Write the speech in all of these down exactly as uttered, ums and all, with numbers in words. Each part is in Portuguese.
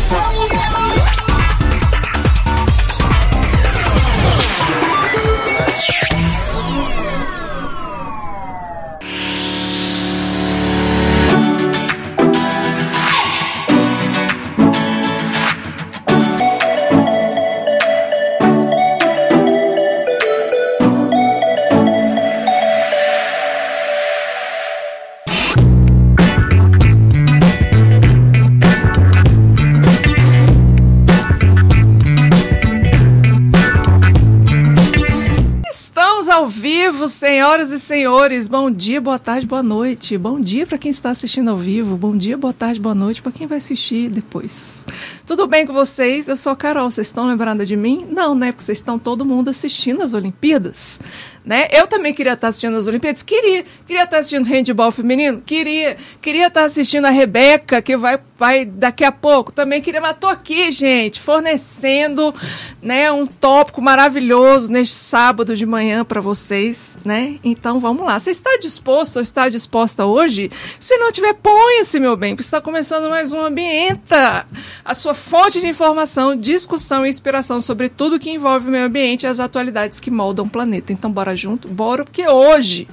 Senhoras e senhores, bom dia, boa tarde, boa noite. Bom dia para quem está assistindo ao vivo, bom dia, boa tarde, boa noite para quem vai assistir depois. Tudo bem com vocês? Eu sou a Carol, vocês estão lembrando de mim? Não, né? Porque vocês estão todo mundo assistindo as Olimpíadas, né? Eu também queria estar assistindo as Olimpíadas, queria. Queria estar assistindo handebol feminino? Queria. Queria estar assistindo a Rebeca, que vai, vai daqui a pouco. Também queria, mas tô aqui, gente, fornecendo, né, um tópico maravilhoso neste sábado de manhã para vocês, né? Então, vamos lá. Você está disposto ou está disposta hoje? Se não tiver, ponha-se, meu bem, porque está começando mais um Ambienta, a sua fonte de informação, discussão e inspiração sobre tudo que envolve o meio ambiente e as atualidades que moldam o planeta. Então, bora junto? Bora, porque hoje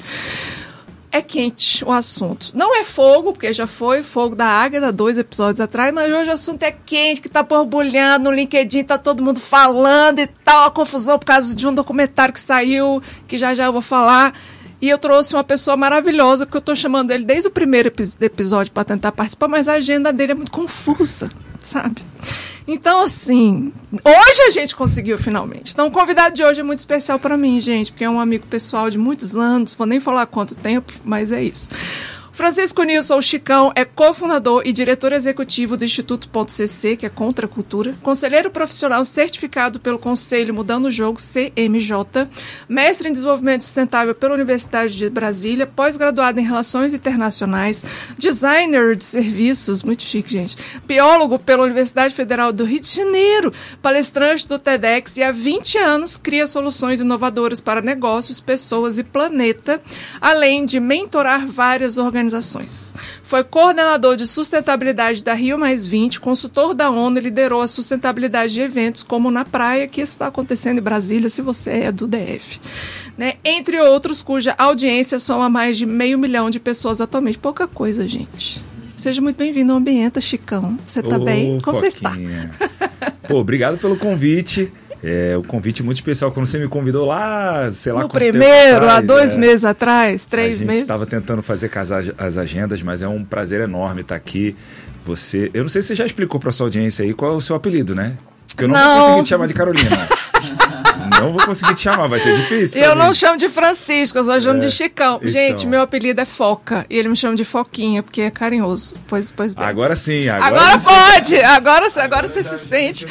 é quente o assunto. Não é fogo, porque já foi fogo da Águeda dois episódios atrás, mas hoje o assunto é quente, que tá borbulhando no LinkedIn, tá todo mundo falando e tal, a confusão por causa de um documentário que saiu, que já já eu vou falar. E eu trouxe uma pessoa maravilhosa, porque eu tô chamando ele desde o primeiro epi- episódio para tentar participar, mas a agenda dele é muito confusa, sabe? Então, assim, hoje a gente conseguiu finalmente. Então, o convidado de hoje é muito especial para mim, gente, porque é um amigo pessoal de muitos anos, vou nem falar quanto tempo, mas é isso. Francisco Nilson Chicão é cofundador e diretor executivo do Instituto Ponto C C, que é Contra a Cultura, conselheiro profissional certificado pelo Conselho Mudando o Jogo, C M J, mestre em desenvolvimento sustentável pela Universidade de Brasília, pós-graduado em Relações Internacionais, designer de serviços, muito chique, gente, biólogo pela Universidade Federal do Rio de Janeiro, palestrante do TEDx e há vinte anos cria soluções inovadoras para negócios, pessoas e planeta, além de mentorar várias organizações. Organizações. Foi coordenador de sustentabilidade da Rio mais vinte, consultor da ONU e liderou a sustentabilidade de eventos como Na Praia, que está acontecendo em Brasília, se você é do D F. Né? Entre outros, cuja audiência soma mais de meio milhão de pessoas atualmente. Pouca coisa, gente. Seja muito bem-vindo ao Ambienta, Chicão. Você está bem? Como você está? Pô, obrigado pelo convite. É um convite muito especial quando você me convidou lá, sei lá, no primeiro, atrás, há dois é, meses atrás, três meses. A gente estava tentando fazer casar as agendas, mas é um prazer enorme estar aqui. Você, eu não sei se você já explicou para sua audiência aí qual é o seu apelido, né? Porque eu não, não. vou conseguir te chamar de Carolina. Não vou conseguir te chamar, vai ser difícil. Eu mim. não chamo de Francisco, eu só chamo é, de Chicão. Então. Gente, meu apelido é Foca. E ele me chama de Foquinha, porque é carinhoso. Pois, pois bem. Agora sim, agora Agora sim. pode! Agora, agora, agora você se sente.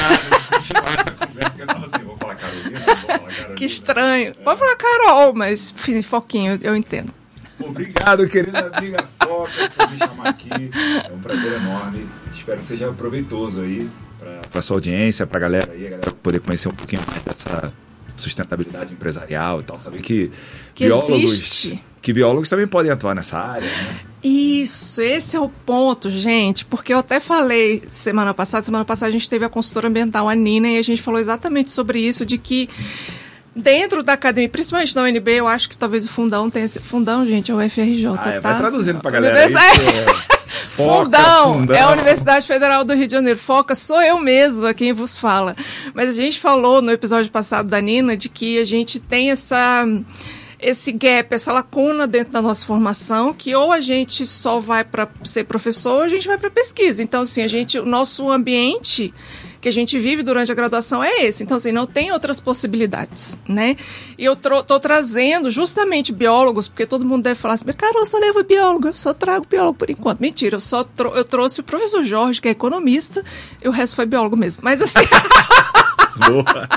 Que estranho. Pode falar Carol, mas Foquinha, eu, eu entendo. Obrigado, querida amiga Foca, por me chamar aqui. É um prazer enorme. Espero que seja proveitoso aí para a sua audiência, para a galera aí, a galera poder conhecer um pouquinho mais dessa sustentabilidade empresarial e tal. Saber que, que biólogos, existe. que biólogos também podem atuar nessa área, né? Isso, esse é o ponto, gente, porque eu até falei semana passada, semana passada a gente teve a consultora ambiental, a Nina, e a gente falou exatamente sobre isso, de que dentro da academia, principalmente na U N B, eu acho que talvez o Fundão tenha esse... Fundão, gente, é o F R J, ah, é, tá? Vai traduzindo pra galera aí. Foca, Fundão, Fundão é a Universidade Federal do Rio de Janeiro. Foca sou eu mesma quem vos fala. Mas a gente falou no episódio passado da Nina de que a gente tem essa... esse gap, essa lacuna dentro da nossa formação, que ou a gente só vai para ser professor ou a gente vai para pesquisa. Então, assim, a gente, o nosso ambiente que a gente vive durante a graduação é esse. Então, assim, não tem outras possibilidades, né? E eu tro- tô trazendo justamente biólogos, porque todo mundo deve falar assim, cara, eu só levo biólogo, eu só trago biólogo por enquanto. Mentira, eu só tro- eu trouxe o professor Jorge, que é economista, e o resto foi biólogo mesmo. Mas, assim... Boa.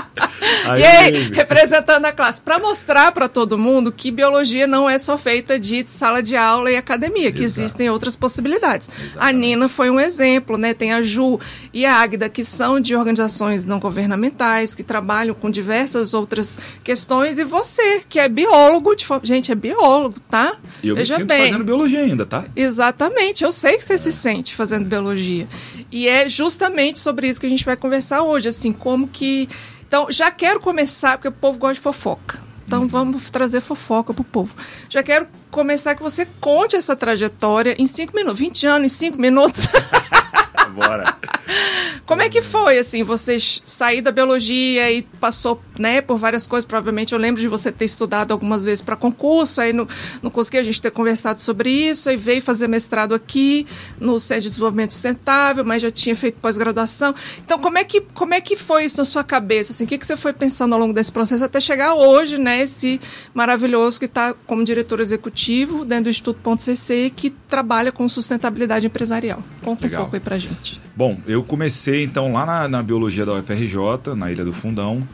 Aí, e aí, representando a classe, para mostrar para todo mundo que biologia não é só feita de sala de aula e academia, que Exato. Existem outras possibilidades. Exatamente. A Nina foi um exemplo, né? Tem a Ju e a Águida, que são de organizações não governamentais, que trabalham com diversas outras questões, e você, que é biólogo, de forma... gente, é biólogo, tá? E eu Veja me sinto bem. Fazendo biologia ainda, tá? Exatamente, eu sei que você é. se sente fazendo biologia. E é justamente sobre isso que a gente vai conversar hoje, assim, como que... Então, já quero começar, porque o povo gosta de fofoca. Então, uhum. vamos trazer fofoca pro povo. Já quero começar que você conte essa trajetória em cinco minutos. vinte anos em cinco minutos. Bora. Como é que foi, assim, você sair da biologia e passou, né, por várias coisas? Provavelmente eu lembro de você ter estudado algumas vezes para concurso, aí não, não consegui a gente ter conversado sobre isso, aí veio fazer mestrado aqui no Centro de Desenvolvimento Sustentável, mas já tinha feito pós-graduação. Então, como é que, como é que foi isso na sua cabeça? Assim, o que, que você foi pensando ao longo desse processo até chegar hoje, né, esse maravilhoso que está como diretor executivo dentro do Instituto Ponto C C, que trabalha com sustentabilidade empresarial? Conta Legal. Um pouco aí pra gente. Bom, eu comecei então lá na, na biologia da U F R J, na Ilha do Fundão,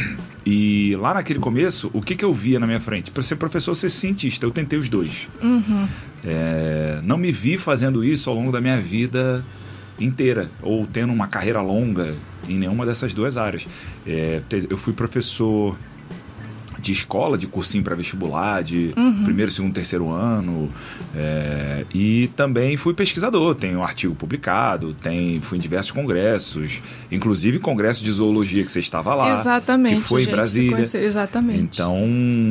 e lá naquele começo, o que, que eu via na minha frente? Para ser professor, ser cientista, eu tentei os dois. Uhum. É, não me vi fazendo isso ao longo da minha vida inteira, ou tendo uma carreira longa em nenhuma dessas duas áreas. É, eu fui professor de escola, de cursinho para vestibular, de uhum. primeiro, segundo, terceiro ano, é, e também fui pesquisador, tenho um artigo publicado, tem, fui em diversos congressos, inclusive congresso de zoologia que você estava lá, exatamente, que foi gente, em Brasília. Conhece, exatamente. Então,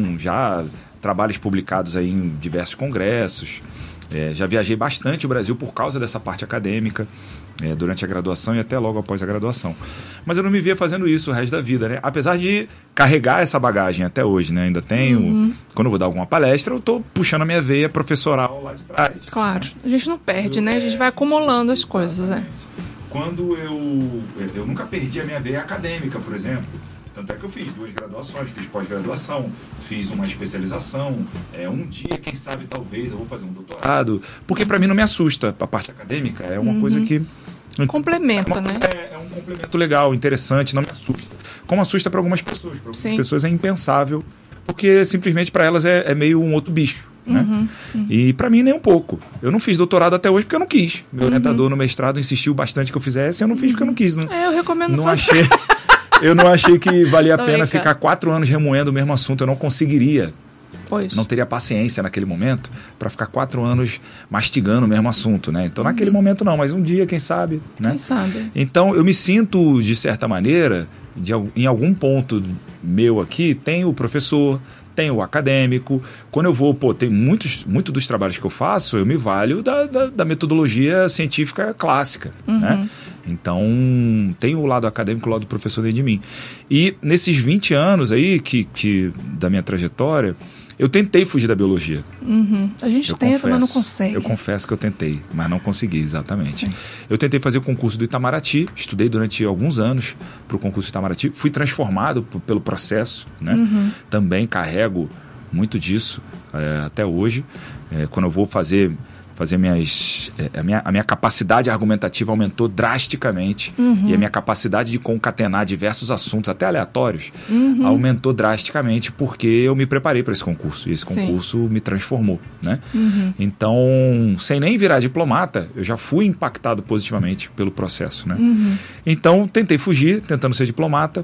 já trabalhos publicados aí em diversos congressos, é, já viajei bastante o Brasil por causa dessa parte acadêmica, É, durante a graduação e até logo após a graduação. Mas eu não me via fazendo isso o resto da vida, né? Apesar de carregar essa bagagem até hoje, né? Ainda tenho... Uhum. Quando eu vou dar alguma palestra, eu estou puxando a minha veia professoral lá de trás. Claro. Né? A gente não perde, eu, né? A gente vai acumulando as exatamente. Coisas, né? Quando eu... Eu nunca perdi a minha veia acadêmica, por exemplo. Tanto é que eu fiz duas graduações, fiz pós-graduação, fiz uma especialização. É, um dia, quem sabe, talvez, eu vou fazer um doutorado. Porque para mim não me assusta. A parte acadêmica é uma uhum. coisa que... Complementa, é uma, né? É, é um complemento legal, interessante, não me assusta. Como assusta para algumas pessoas. Para algumas Sim. pessoas é impensável, porque simplesmente para elas é, é meio um outro bicho. Né? Uhum, uhum. E para mim nem um pouco. Eu não fiz doutorado até hoje porque eu não quis. Meu uhum. orientador no mestrado insistiu bastante que eu fizesse, eu não fiz uhum. porque eu não quis. Não, é, eu recomendo não fazer. Achei, eu não achei que valia a Tô pena bem, ficar quatro anos remoendo o mesmo assunto. Eu não conseguiria. Pois. Não teria paciência naquele momento para ficar quatro anos mastigando o mesmo assunto, né? Então, uhum. naquele momento não, mas um dia, quem sabe, né? Quem sabe. Então, eu me sinto, de certa maneira, de, em algum ponto meu aqui, tem o professor, tem o acadêmico. Quando eu vou, pô, tem muitos, muito dos trabalhos que eu faço, eu me valho da, da, da metodologia científica clássica, uhum. né? Então, tem o lado acadêmico e o lado professor dentro de mim. E nesses vinte anos aí que, que, da minha trajetória, eu tentei fugir da biologia. Uhum. A gente eu tenta, confesso, mas não consegue. Eu confesso que eu tentei, mas não consegui, exatamente. Sim. Eu tentei fazer o concurso do Itamaraty, estudei durante alguns anos para o concurso do Itamaraty, fui transformado p- pelo processo, né? Uhum. Também carrego muito disso é, até hoje. É, quando eu vou fazer... fazer minhas... A minha, a minha capacidade argumentativa aumentou drasticamente uhum. e a minha capacidade de concatenar diversos assuntos, até aleatórios, uhum. aumentou drasticamente porque eu me preparei para esse concurso e esse concurso Sim. me transformou, né? Uhum. Então, sem nem virar diplomata, eu já fui impactado positivamente pelo processo, né? Uhum. Então, tentei fugir, tentando ser diplomata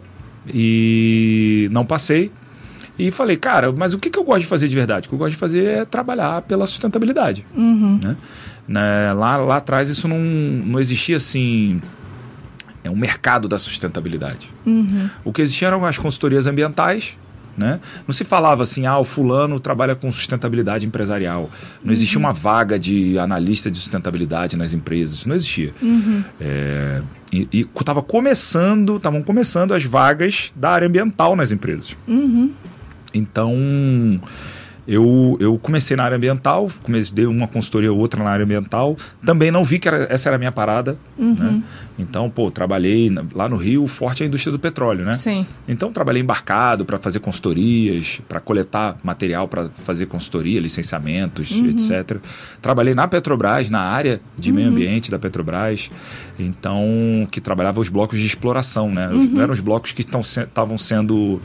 e não passei. E falei, cara, mas o que, que eu gosto de fazer de verdade? O que eu gosto de fazer é trabalhar pela sustentabilidade. Uhum. Né? Né? Lá, lá atrás isso não, não existia assim, é um mercado da sustentabilidade. Uhum. O que existiam eram as consultorias ambientais, né? Não se falava assim, ah, o fulano trabalha com sustentabilidade empresarial. Não existia uhum. uma vaga de analista de sustentabilidade nas empresas. Isso não existia. Uhum. É, e estava começando, estavam começando as vagas da área ambiental nas empresas. Uhum. Então, eu, eu comecei na área ambiental, comecei, dei uma consultoria ou outra na área ambiental, também não vi que era, essa era a minha parada, uhum. né? Então, pô, trabalhei lá no Rio, forte a indústria do petróleo, né? Sim. Então, trabalhei embarcado para fazer consultorias, para coletar material para fazer consultoria, licenciamentos, uhum. etcétera. Trabalhei na Petrobras, na área de uhum. meio ambiente da Petrobras, então, que trabalhava os blocos de exploração, né? Uhum. Não eram os blocos que estavam sendo...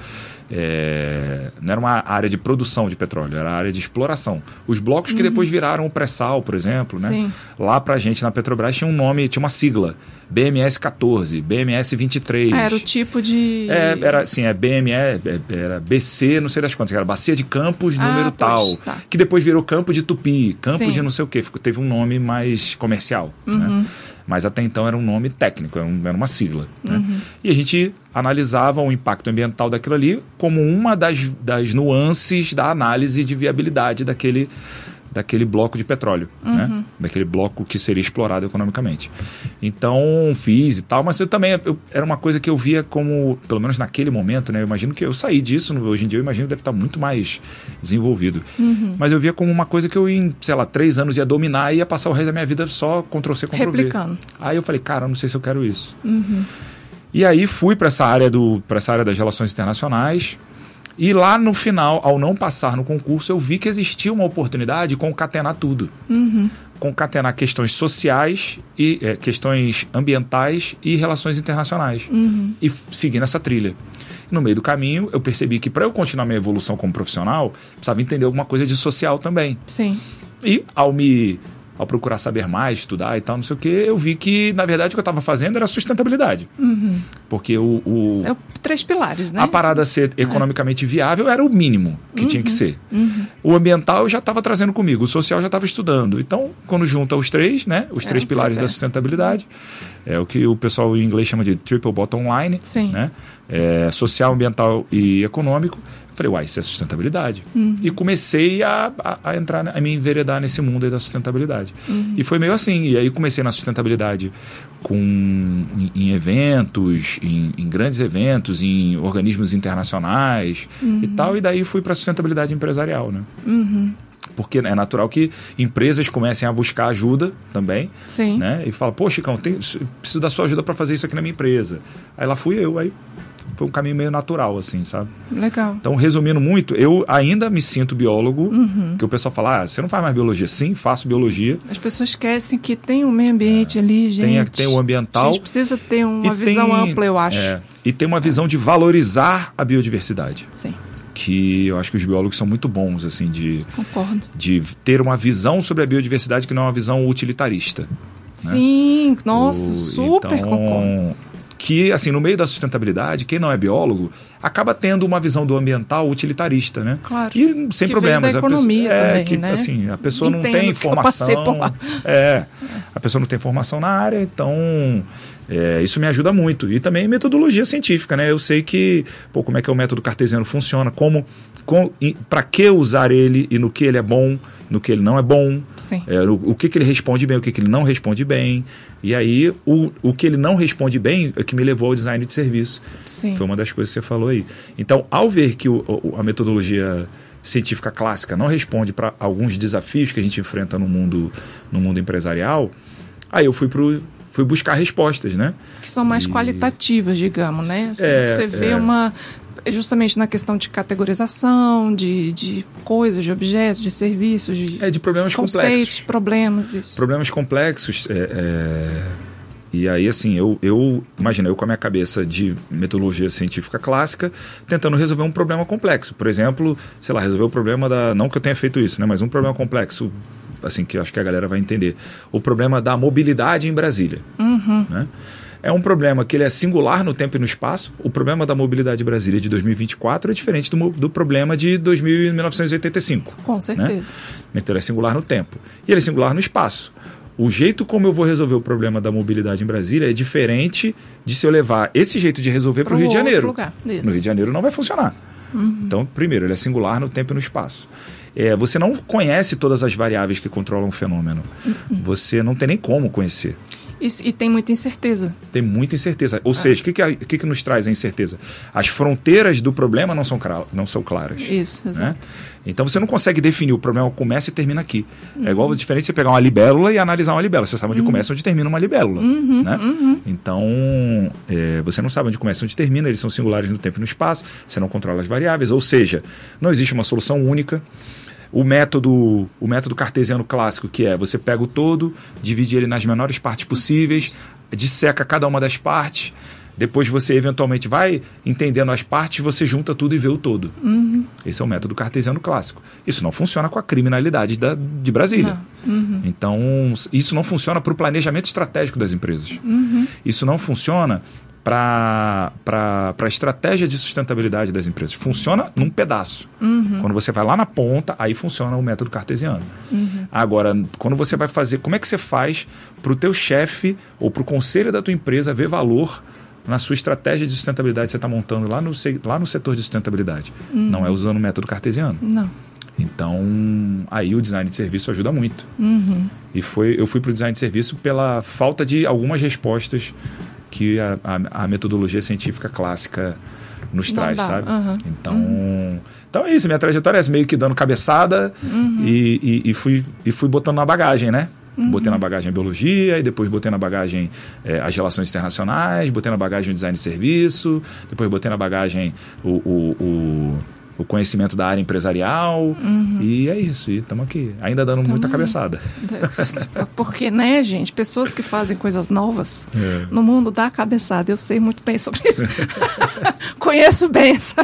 É, não era uma área de produção de petróleo, era a área de exploração. Os blocos que uhum. depois viraram o pré-sal, por exemplo, né? Sim. Lá pra gente na Petrobras tinha um nome, tinha uma sigla, B M S quatorze, B M S vinte e três. Ah, era o tipo de... É, era assim, é B M S, era B C, não sei das quantas, era Bacia de Campos, ah, número tal, tá. que depois virou Campo de Tupi, Campo Sim. de não sei o quê, teve um nome mais comercial, uhum. né? Mas até então era um nome técnico, era, um, era uma sigla. Né? Uhum. E a gente analisava o impacto ambiental daquilo ali como uma das, das nuances da análise de viabilidade daquele, daquele bloco de petróleo, uhum. né? Daquele bloco que seria explorado economicamente. Então, fiz e tal, mas eu também eu, era uma coisa que eu via como, pelo menos naquele momento, né? Eu imagino que eu saí disso, hoje em dia eu imagino que deve estar muito mais desenvolvido. Uhum. Mas eu via como uma coisa que eu em, sei lá, três anos ia dominar e ia passar o resto da minha vida só Ctrl-C, Ctrl-V. Replicando. Aí eu falei, cara, eu não sei se eu quero isso. Uhum. E aí fui para essa área do, para essa área das relações internacionais. E lá no final, ao não passar no concurso, eu vi que existia uma oportunidade de concatenar tudo. Uhum. Concatenar questões sociais, e é, questões ambientais e relações internacionais. Uhum. E seguir nessa trilha. No meio do caminho, eu percebi que para eu continuar minha evolução como profissional, precisava entender alguma coisa de social também. Sim. E ao me... ao procurar saber mais, estudar e tal, não sei o que, eu vi que, na verdade, o que eu estava fazendo era sustentabilidade. Uhum. Porque o... o é três pilares, né? A parada ser economicamente é. viável era o mínimo que uhum. tinha que ser. Uhum. O ambiental eu já estava trazendo comigo, o social já estava estudando. Então, quando junta os três, né? Os três é, pilares é. da sustentabilidade, é o que o pessoal em inglês chama de triple bottom line, Sim. né? É, social, ambiental e econômico. Falei, uai, isso é sustentabilidade. Uhum. E comecei a, a, a entrar, a me enveredar nesse mundo aí da sustentabilidade. Uhum. E foi meio assim. E aí comecei na sustentabilidade com, em, em eventos, em, em grandes eventos, em organismos internacionais uhum. e tal. E daí fui para a sustentabilidade empresarial, né? Uhum. Porque é natural que empresas comecem a buscar ajuda também. Sim. Né? E falam, pô, Chicão, tem, preciso da sua ajuda para fazer isso aqui na minha empresa. Aí lá fui eu, aí... Foi um caminho meio natural, assim, sabe? Legal. Então, resumindo muito, eu ainda me sinto biólogo, uhum. que o pessoal fala, ah, você não faz mais biologia? Sim, faço biologia. As pessoas esquecem que tem um meio ambiente é, ali, gente. Tem, tem o ambiental. A gente precisa ter uma visão tem, ampla, eu acho. É, e tem uma visão de valorizar a biodiversidade. Sim. Que eu acho que os biólogos são muito bons, assim, de... Concordo. De ter uma visão sobre a biodiversidade que não é uma visão utilitarista. Sim, né? nossa, o, super então, concordo. Que, assim, no meio da sustentabilidade, quem não é biólogo acaba tendo uma visão do ambiental utilitarista, né? Claro. E sem que problemas. Veio da economia a pessoa, também, é, que, né? assim, a pessoa Entendo não tem formação. Por lá. É, a pessoa não tem formação na área, então é, isso me ajuda muito. E também metodologia científica, né? Eu sei que, pô, como é que é o método cartesiano funciona, como, com, para que usar ele e no que ele é bom, no que ele não é bom, é, o, o que, que ele responde bem, o que, que ele não responde bem. E aí, o, o que ele não responde bem é que me levou ao design de serviço. Sim. Foi uma das coisas que você falou aí. Então, ao ver que o, o, a metodologia científica clássica não responde para alguns desafios que a gente enfrenta no mundo, no mundo empresarial, aí eu fui pro, fui buscar respostas, né? Que são mais e... qualitativas, digamos, né? Assim, é, você vê é... uma... justamente na questão de categorização, de, de coisas, de objetos, de serviços, de, é, de problemas conceitos, complexos. problemas, isso. Problemas complexos. É, é... E aí, assim, eu, eu imagina, eu com a minha cabeça de metodologia científica clássica, tentando resolver um problema complexo. Por exemplo, sei lá, resolver o problema da... Não que eu tenha feito isso, né? Mas um problema complexo, assim, que eu acho que a galera vai entender. O problema da mobilidade em Brasília. Uhum. Né? É um problema que ele é singular no tempo e no espaço. O problema da mobilidade em Brasília de dois mil e vinte e quatro é diferente do, do problema de dois mil e mil novecentos e oitenta e cinco. Com certeza. Né? Então ele é singular no tempo. E ele é singular no espaço. O jeito como eu vou resolver o problema da mobilidade em Brasília é diferente de se eu levar esse jeito de resolver para o Rio de Janeiro. Lugar. No Rio de Janeiro não vai funcionar. Uhum. Então, primeiro, ele é singular no tempo e no espaço. É, você não conhece todas as variáveis que controlam o fenômeno. Uhum. Você não tem nem como conhecer. E, e tem muita incerteza. Tem muita incerteza. Ou ah. seja, o que, que, que, que nos traz a incerteza? As fronteiras do problema não são, não são claras. Isso, exato. Né? Então você não consegue definir o problema começa e termina aqui. Uhum. É igual diferente você pegar uma libélula e analisar uma libélula. Você sabe onde uhum. começa e onde termina uma libélula. Uhum. Né? Uhum. Então, é, você não sabe onde começa e onde termina. Eles são singulares no tempo e no espaço. Você não controla as variáveis. Ou seja, não existe uma solução única. O método, o método cartesiano clássico, que é você pega o todo, divide ele nas menores partes possíveis, disseca cada uma das partes, depois você eventualmente vai entendendo as partes, você junta tudo e vê o todo. Uhum. Esse é o método cartesiano clássico. Isso não funciona com a criminalidade da, de Brasília. Uhum. Então, isso não funciona para o planejamento estratégico das empresas. Uhum. Isso não funciona para a estratégia de sustentabilidade das empresas. Funciona num pedaço. Uhum. Quando você vai lá na ponta, aí funciona o método cartesiano. Uhum. Agora, quando você vai fazer, como é que você faz para o teu chefe ou para o conselho da tua empresa ver valor na sua estratégia de sustentabilidade que você está montando lá no, lá no setor de sustentabilidade? Uhum. Não é usando o método cartesiano. Não. Então, aí o design de serviço ajuda muito. Uhum. E foi, eu fui para o design de serviço pela falta de algumas respostas que a, a, a metodologia científica clássica nos traz, sabe? Uhum. Então, uhum. então é isso, minha trajetória é meio que dando cabeçada uhum. e, e, e, fui, e fui botando na bagagem, né? Uhum. Botei na bagagem a biologia, e depois botei na bagagem é, as relações internacionais, botei na bagagem o design de serviço, depois botei na bagagem o... o, o o conhecimento da área empresarial, uhum. e é isso, e estamos aqui, ainda dando Tamo muita cabeçada. Porque, né, gente, pessoas que fazem coisas novas é. no mundo dá cabeçada, eu sei muito bem sobre isso. Conheço bem essa...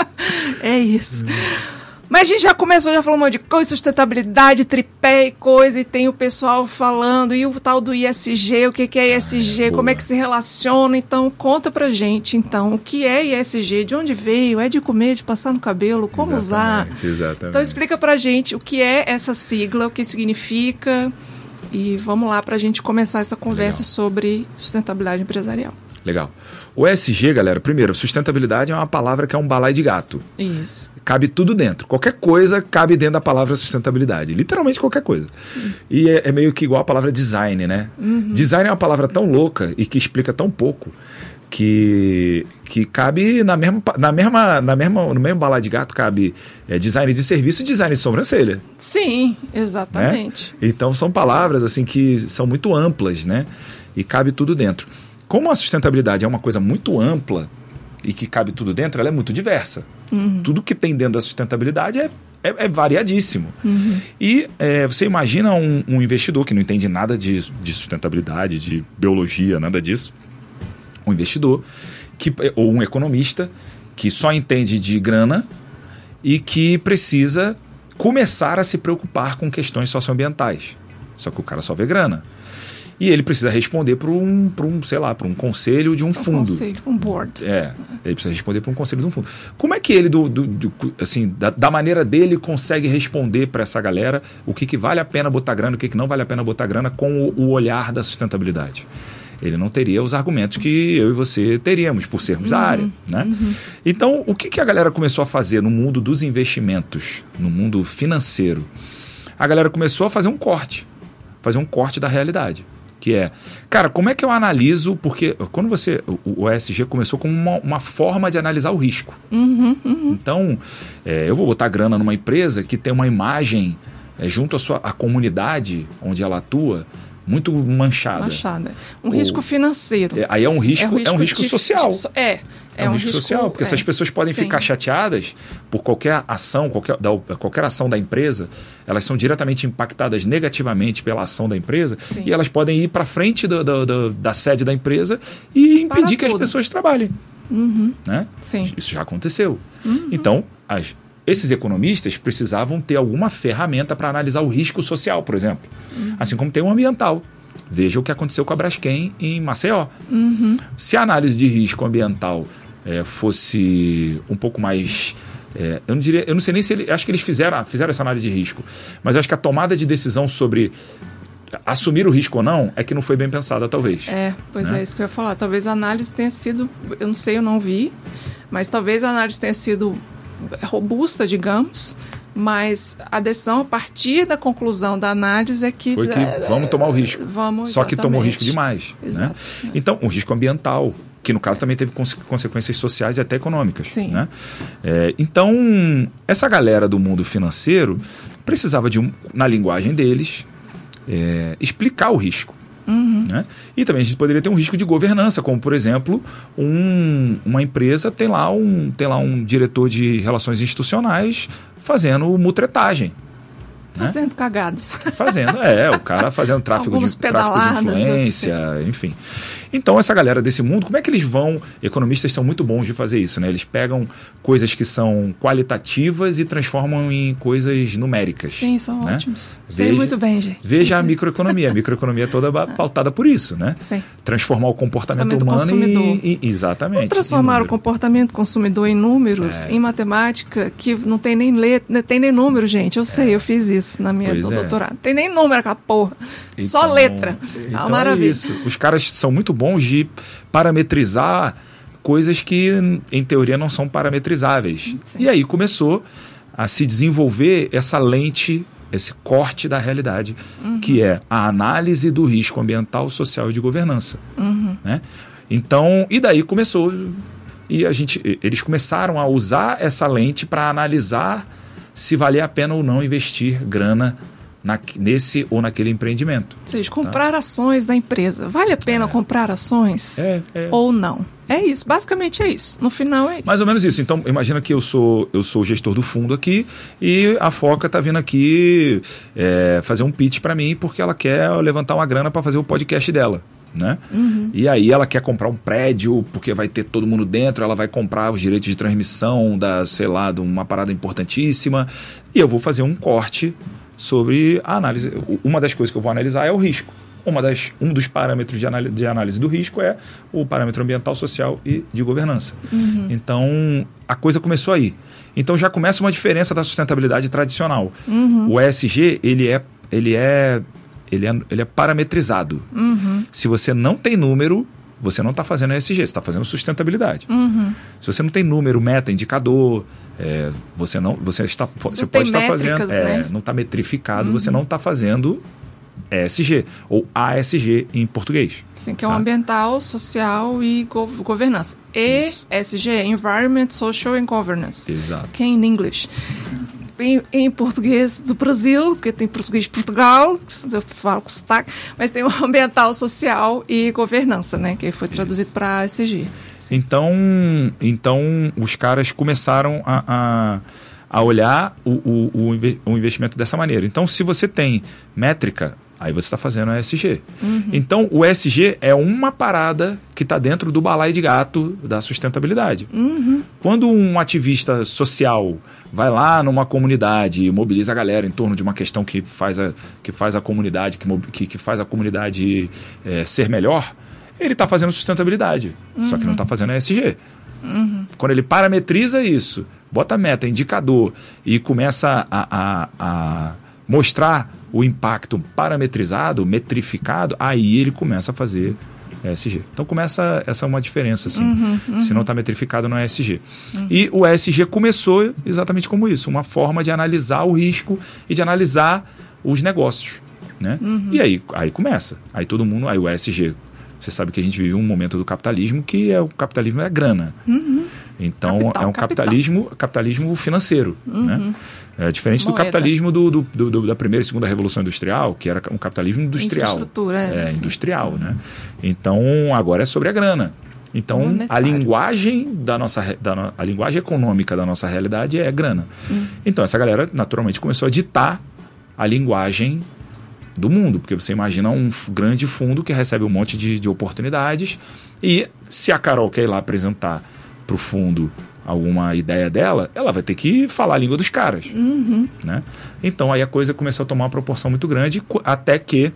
é isso. Uhum. Mas a gente já começou, já falou um monte de coisa, sustentabilidade, tripé e coisa, e tem o pessoal falando, e o tal do I S G, o que, que é I S G, ah, é como é que se relaciona, então conta pra gente, então, o que é I S G, de onde veio, é de comer, de passar no cabelo, como exatamente, usar? Exatamente. Então explica pra gente o que é essa sigla, o que significa, e vamos lá pra gente começar essa conversa Legal. Sobre sustentabilidade empresarial. Legal. O E S G, galera, primeiro, sustentabilidade é uma palavra que é um balaio de gato. Isso. Cabe tudo dentro. Qualquer coisa cabe dentro da palavra sustentabilidade. Literalmente qualquer coisa. Uhum. E é, é meio que igual a palavra design, né? Uhum. Design é uma palavra tão louca e que explica tão pouco que, que cabe na mesma, na mesma, na mesma, no mesmo balaio de gato cabe é, design de serviço e design de sobrancelha. Sim, exatamente. Né? Então são palavras assim que são muito amplas, né? E cabe tudo dentro. Como a sustentabilidade é uma coisa muito ampla e que cabe tudo dentro, ela é muito diversa. Uhum. Tudo que tem dentro da sustentabilidade é, é, é variadíssimo. Uhum. E é, você imagina um, um investidor que não entende nada de, de sustentabilidade, de biologia, nada disso. Um investidor, que, ou um economista, que só entende de grana e que precisa começar a se preocupar com questões socioambientais. Só que o cara só vê grana. E ele precisa responder para um, para um, sei lá, para um conselho de um, um fundo. Um conselho, um board. É, ele precisa responder para um conselho de um fundo. Como é que ele, do, do, do, assim, da, da maneira dele, consegue responder para essa galera o que, que vale a pena botar grana, o que, que não vale a pena botar grana com o, o olhar da sustentabilidade? Ele não teria os argumentos que eu e você teríamos por sermos uhum, da área, né? Uhum. Então, o que, que a galera começou a fazer no mundo dos investimentos, no mundo financeiro? A galera começou a fazer um corte, fazer um corte da realidade. Que é, cara, como é que eu analiso, porque quando você, o, o E S G começou como uma, uma forma de analisar o risco. Uhum, uhum. Então, é, eu vou botar grana numa empresa que tem uma imagem é, junto à sua à comunidade onde ela atua, muito manchada. Manchada. Um Ou, risco financeiro. É, aí é um risco, é um risco, é um risco de, social. De, é. É, é um, um risco, risco social, porque é. essas pessoas podem Sim. ficar chateadas por qualquer ação, qualquer, da, qualquer ação da empresa, elas são diretamente impactadas negativamente pela ação da empresa Sim. e elas podem ir para frente do, do, do, da sede da empresa e impedir que as pessoas trabalhem. Uhum. Né? Sim. Isso já aconteceu. Uhum. Então, as, esses economistas precisavam ter alguma ferramenta para analisar o risco social, por exemplo. Uhum. Assim como tem o ambiental. Veja o que aconteceu com a Braskem em Maceió. Uhum. Se a análise de risco ambiental é, fosse um pouco mais... É, eu não diria, eu não sei nem se ele, acho que eles fizeram, fizeram essa análise de risco, mas eu acho que a tomada de decisão sobre assumir o risco ou não é que não foi bem pensada, talvez. É, pois né? É isso que eu ia falar. Talvez a análise tenha sido, eu não sei, eu não vi, mas talvez a análise tenha sido robusta, digamos, Mas a decisão, a partir da conclusão da análise, é que... Foi que é, vamos tomar o risco. Vamos, Só que tomou risco demais. Exato. Né? Então, um risco ambiental, que no caso também teve cons- consequências sociais e até econômicas. Sim. Né? É, então, essa galera do mundo financeiro precisava de, um, na linguagem deles, é, explicar o risco. Uhum. Né? E também a gente poderia ter um risco de governança, como, por exemplo, um, uma empresa tem lá, um, tem lá um diretor de relações institucionais fazendo mutretagem. Fazendo né? cagadas. Fazendo, é, o cara fazendo tráfico, de, tráfico de influência, enfim. Então, essa galera desse mundo, como é que eles vão... Economistas são muito bons de fazer isso, né? Eles pegam coisas que são qualitativas e transformam em coisas numéricas. Sim, são né? ótimos. Sei Veja, muito bem, gente. Veja a microeconomia. A microeconomia é toda pautada por isso, né? Sim. Transformar o comportamento Comportamento humano consumidor. e, e... Exatamente. Vamos transformar o comportamento consumidor em números, é. em matemática, que não tem nem letra, não tem nem número, gente. Eu sei, é. eu fiz isso na minha pois doutorado. É. Não tem nem número aquela porra. Então, só letra. Então é uma maravilha. É isso. Os caras são muito bons de parametrizar coisas que, em teoria, não são parametrizáveis. Sim. E aí começou a se desenvolver essa lente, esse corte da realidade, uhum. que é a análise do risco ambiental, social e de governança. Uhum. Né? Então, e daí começou... E a gente, eles começaram a usar essa lente para analisar se valia a pena ou não investir grana Na, nesse ou naquele empreendimento. Ou seja, comprar tá? ações da empresa. Vale a pena é. comprar ações é, é. ou não? É isso, basicamente é isso. No final é isso. Mais ou menos isso. Então, imagina que eu sou, eu sou o gestor do fundo aqui e a Foca está vindo aqui é, fazer um pitch para mim porque ela quer levantar uma grana para fazer o podcast dela. Né? Uhum. E aí ela quer comprar um prédio porque vai ter todo mundo dentro, ela vai comprar os direitos de transmissão da, sei lá, de uma parada importantíssima e eu vou fazer um corte sobre a análise. Uma das coisas que eu vou analisar é o risco. Uma das, um dos parâmetros de análise, de análise do risco é o parâmetro ambiental, social e de governança. Uhum. Então, a coisa começou aí. Então, já começa uma diferença da sustentabilidade tradicional. Uhum. O E S G, ele é, ele é, ele é, ele é parametrizado. Uhum. Se você não tem número, você não está fazendo E S G, você está fazendo sustentabilidade. Uhum. Se você não tem número, meta, indicador, é, você, não, você, está, você, você pode estar fazendo... Né? É, não está metrificado, uhum. você não está fazendo E S G, ou A S G em português. Sim, que é tá? o ambiental, social e gov- governança. E S G, Environment, Social and Governance. Exato. Que é em inglês. Em, em português do Brasil, porque tem português de Portugal, eu falo com sotaque, mas tem o ambiental, social e governança, né? Que foi traduzido para A S G. Sim. Então, então, os caras começaram a, a, a olhar o, o, o investimento dessa maneira. Então, se você tem métrica, aí você está fazendo E S G. Uhum. Então, o E S G é uma parada que está dentro do balaio de gato da sustentabilidade. Uhum. Quando um ativista social vai lá numa comunidade e mobiliza a galera em torno de uma questão que faz a, que faz a comunidade, que, que, que faz a comunidade é, ser melhor, ele está fazendo sustentabilidade, uhum. só que não está fazendo E S G. Uhum. Quando ele parametriza isso, bota meta, indicador e começa a, a, a mostrar o impacto parametrizado, metrificado, aí ele começa a fazer E S G. Então começa, essa é uma diferença, assim. Uhum, uhum. Se não está metrificado no E S G. Uhum. E o E S G começou exatamente como isso, uma forma de analisar o risco e de analisar os negócios. Né? Uhum. E aí, aí começa. Aí todo mundo, aí o E S G, você sabe que a gente vive um momento do capitalismo que é o capitalismo é a grana. Uhum. Então capital, é um capital. capitalismo, capitalismo financeiro. Uhum. Né? É diferente Moeda. do capitalismo do, do, do, da primeira e segunda revolução industrial, que era um capitalismo industrial. Infraestrutura, é, é sim. industrial, né? Então agora é sobre a grana. Então Monetário. a linguagem da nossa da, a linguagem econômica da nossa realidade é grana. Uhum. Então essa galera naturalmente começou a ditar a linguagem do mundo, porque você imagina um grande fundo que recebe um monte de, de oportunidades e se a Carol quer ir lá apresentar para o fundo alguma ideia dela, ela vai ter que falar a língua dos caras. Uhum. Né? Então aí a coisa começou a tomar uma proporção muito grande, até que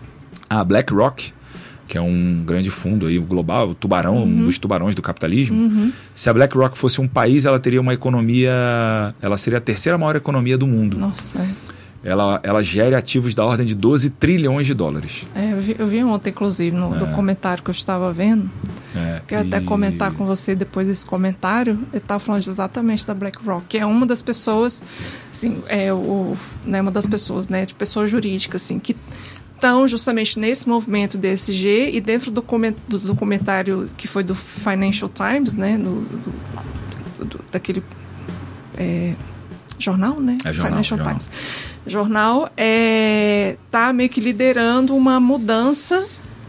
a BlackRock, que é um grande fundo aí, global, o tubarão, uhum. um dos tubarões do capitalismo, uhum. se a BlackRock fosse um país, ela teria uma economia, ela seria a terceira maior economia do mundo. Nossa, é. Ela, ela gere ativos da ordem de doze trilhões de dólares. É, eu, vi, eu vi ontem, inclusive, no é. documentário que eu estava vendo. É, Quero e... até comentar com você depois desse comentário. Eu estava falando exatamente da BlackRock, que é uma das pessoas, assim, é o, né, uma das pessoas, né, de pessoa jurídica, assim, que estão justamente nesse movimento D S G e dentro do, coment, do documentário que foi do Financial Times, né, do, do, do, daquele é, jornal, né, é jornal, Financial jornal. Times. Jornal é, tá meio que liderando uma mudança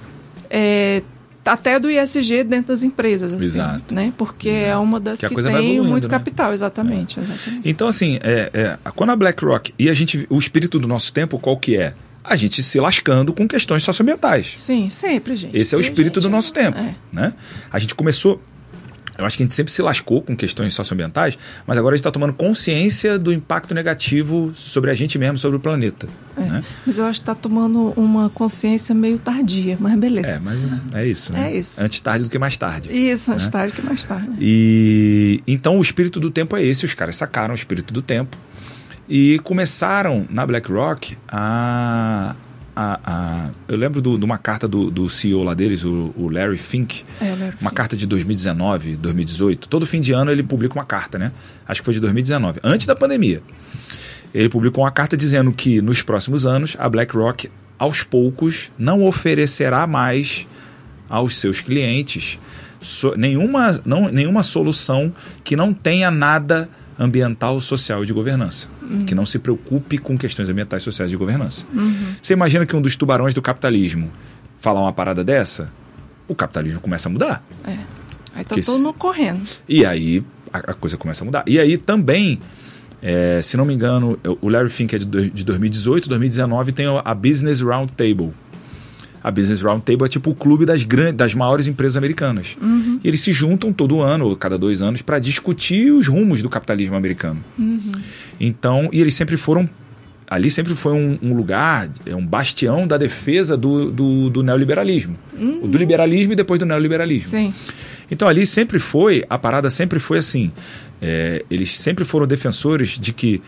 é, até do I S G dentro das empresas, assim, Exato. Né? Porque Exato. é uma das que, que tem muito né? capital, exatamente, é. exatamente. Então, assim, é, é, quando a BlackRock, e a gente, o espírito do nosso tempo, qual que é? A gente se lascando com questões socioambientais. Sim, sempre, gente. Esse é o espírito gente, do nosso tempo. É. Né? A gente começou... Eu acho que a gente sempre se lascou com questões socioambientais, mas agora a gente está tomando consciência do impacto negativo sobre a gente mesmo, sobre o planeta. É, né? Mas eu acho que está tomando uma consciência meio tardia, mas beleza. É, mas é isso, né? É isso. Antes tarde do que mais tarde. Isso, antes né? tarde do que mais tarde. E então o espírito do tempo é esse, os caras sacaram o espírito do tempo e começaram na BlackRock a... A, a, eu lembro de uma carta do, do C E O lá deles, o, o Larry Fink, é, Larry uma Fink. carta de dois mil e dezenove, dois mil e dezoito. Todo fim de ano ele publica uma carta, né? Acho que foi de dois mil e dezenove, antes da pandemia. Ele publicou uma carta dizendo que nos próximos anos a BlackRock, aos poucos, não oferecerá mais aos seus clientes so, nenhuma, não, nenhuma solução que não tenha nada ambiental, social e de governança. Uhum. Que não se preocupe com questões ambientais, sociais e de governança. Uhum. Você imagina que um dos tubarões do capitalismo falar uma parada dessa? O capitalismo começa a mudar. É. Aí tá todo mundo correndo. E aí a, a coisa começa a mudar. E aí também, é, se não me engano, o Larry Fink é de, de dois mil e dezoito, dois mil e dezenove tem a Business Roundtable. A Business Roundtable é tipo o clube das, grandes, das maiores empresas americanas. Uhum. E eles se juntam todo ano, ou cada dois anos, para discutir os rumos do capitalismo americano. Uhum. Então, e eles sempre foram... Ali sempre foi um, um lugar, um bastião da defesa do, do, do neoliberalismo. Uhum. Do liberalismo e depois do neoliberalismo. Sim. Então, ali sempre foi... A parada sempre foi assim. É, eles sempre foram defensores de que...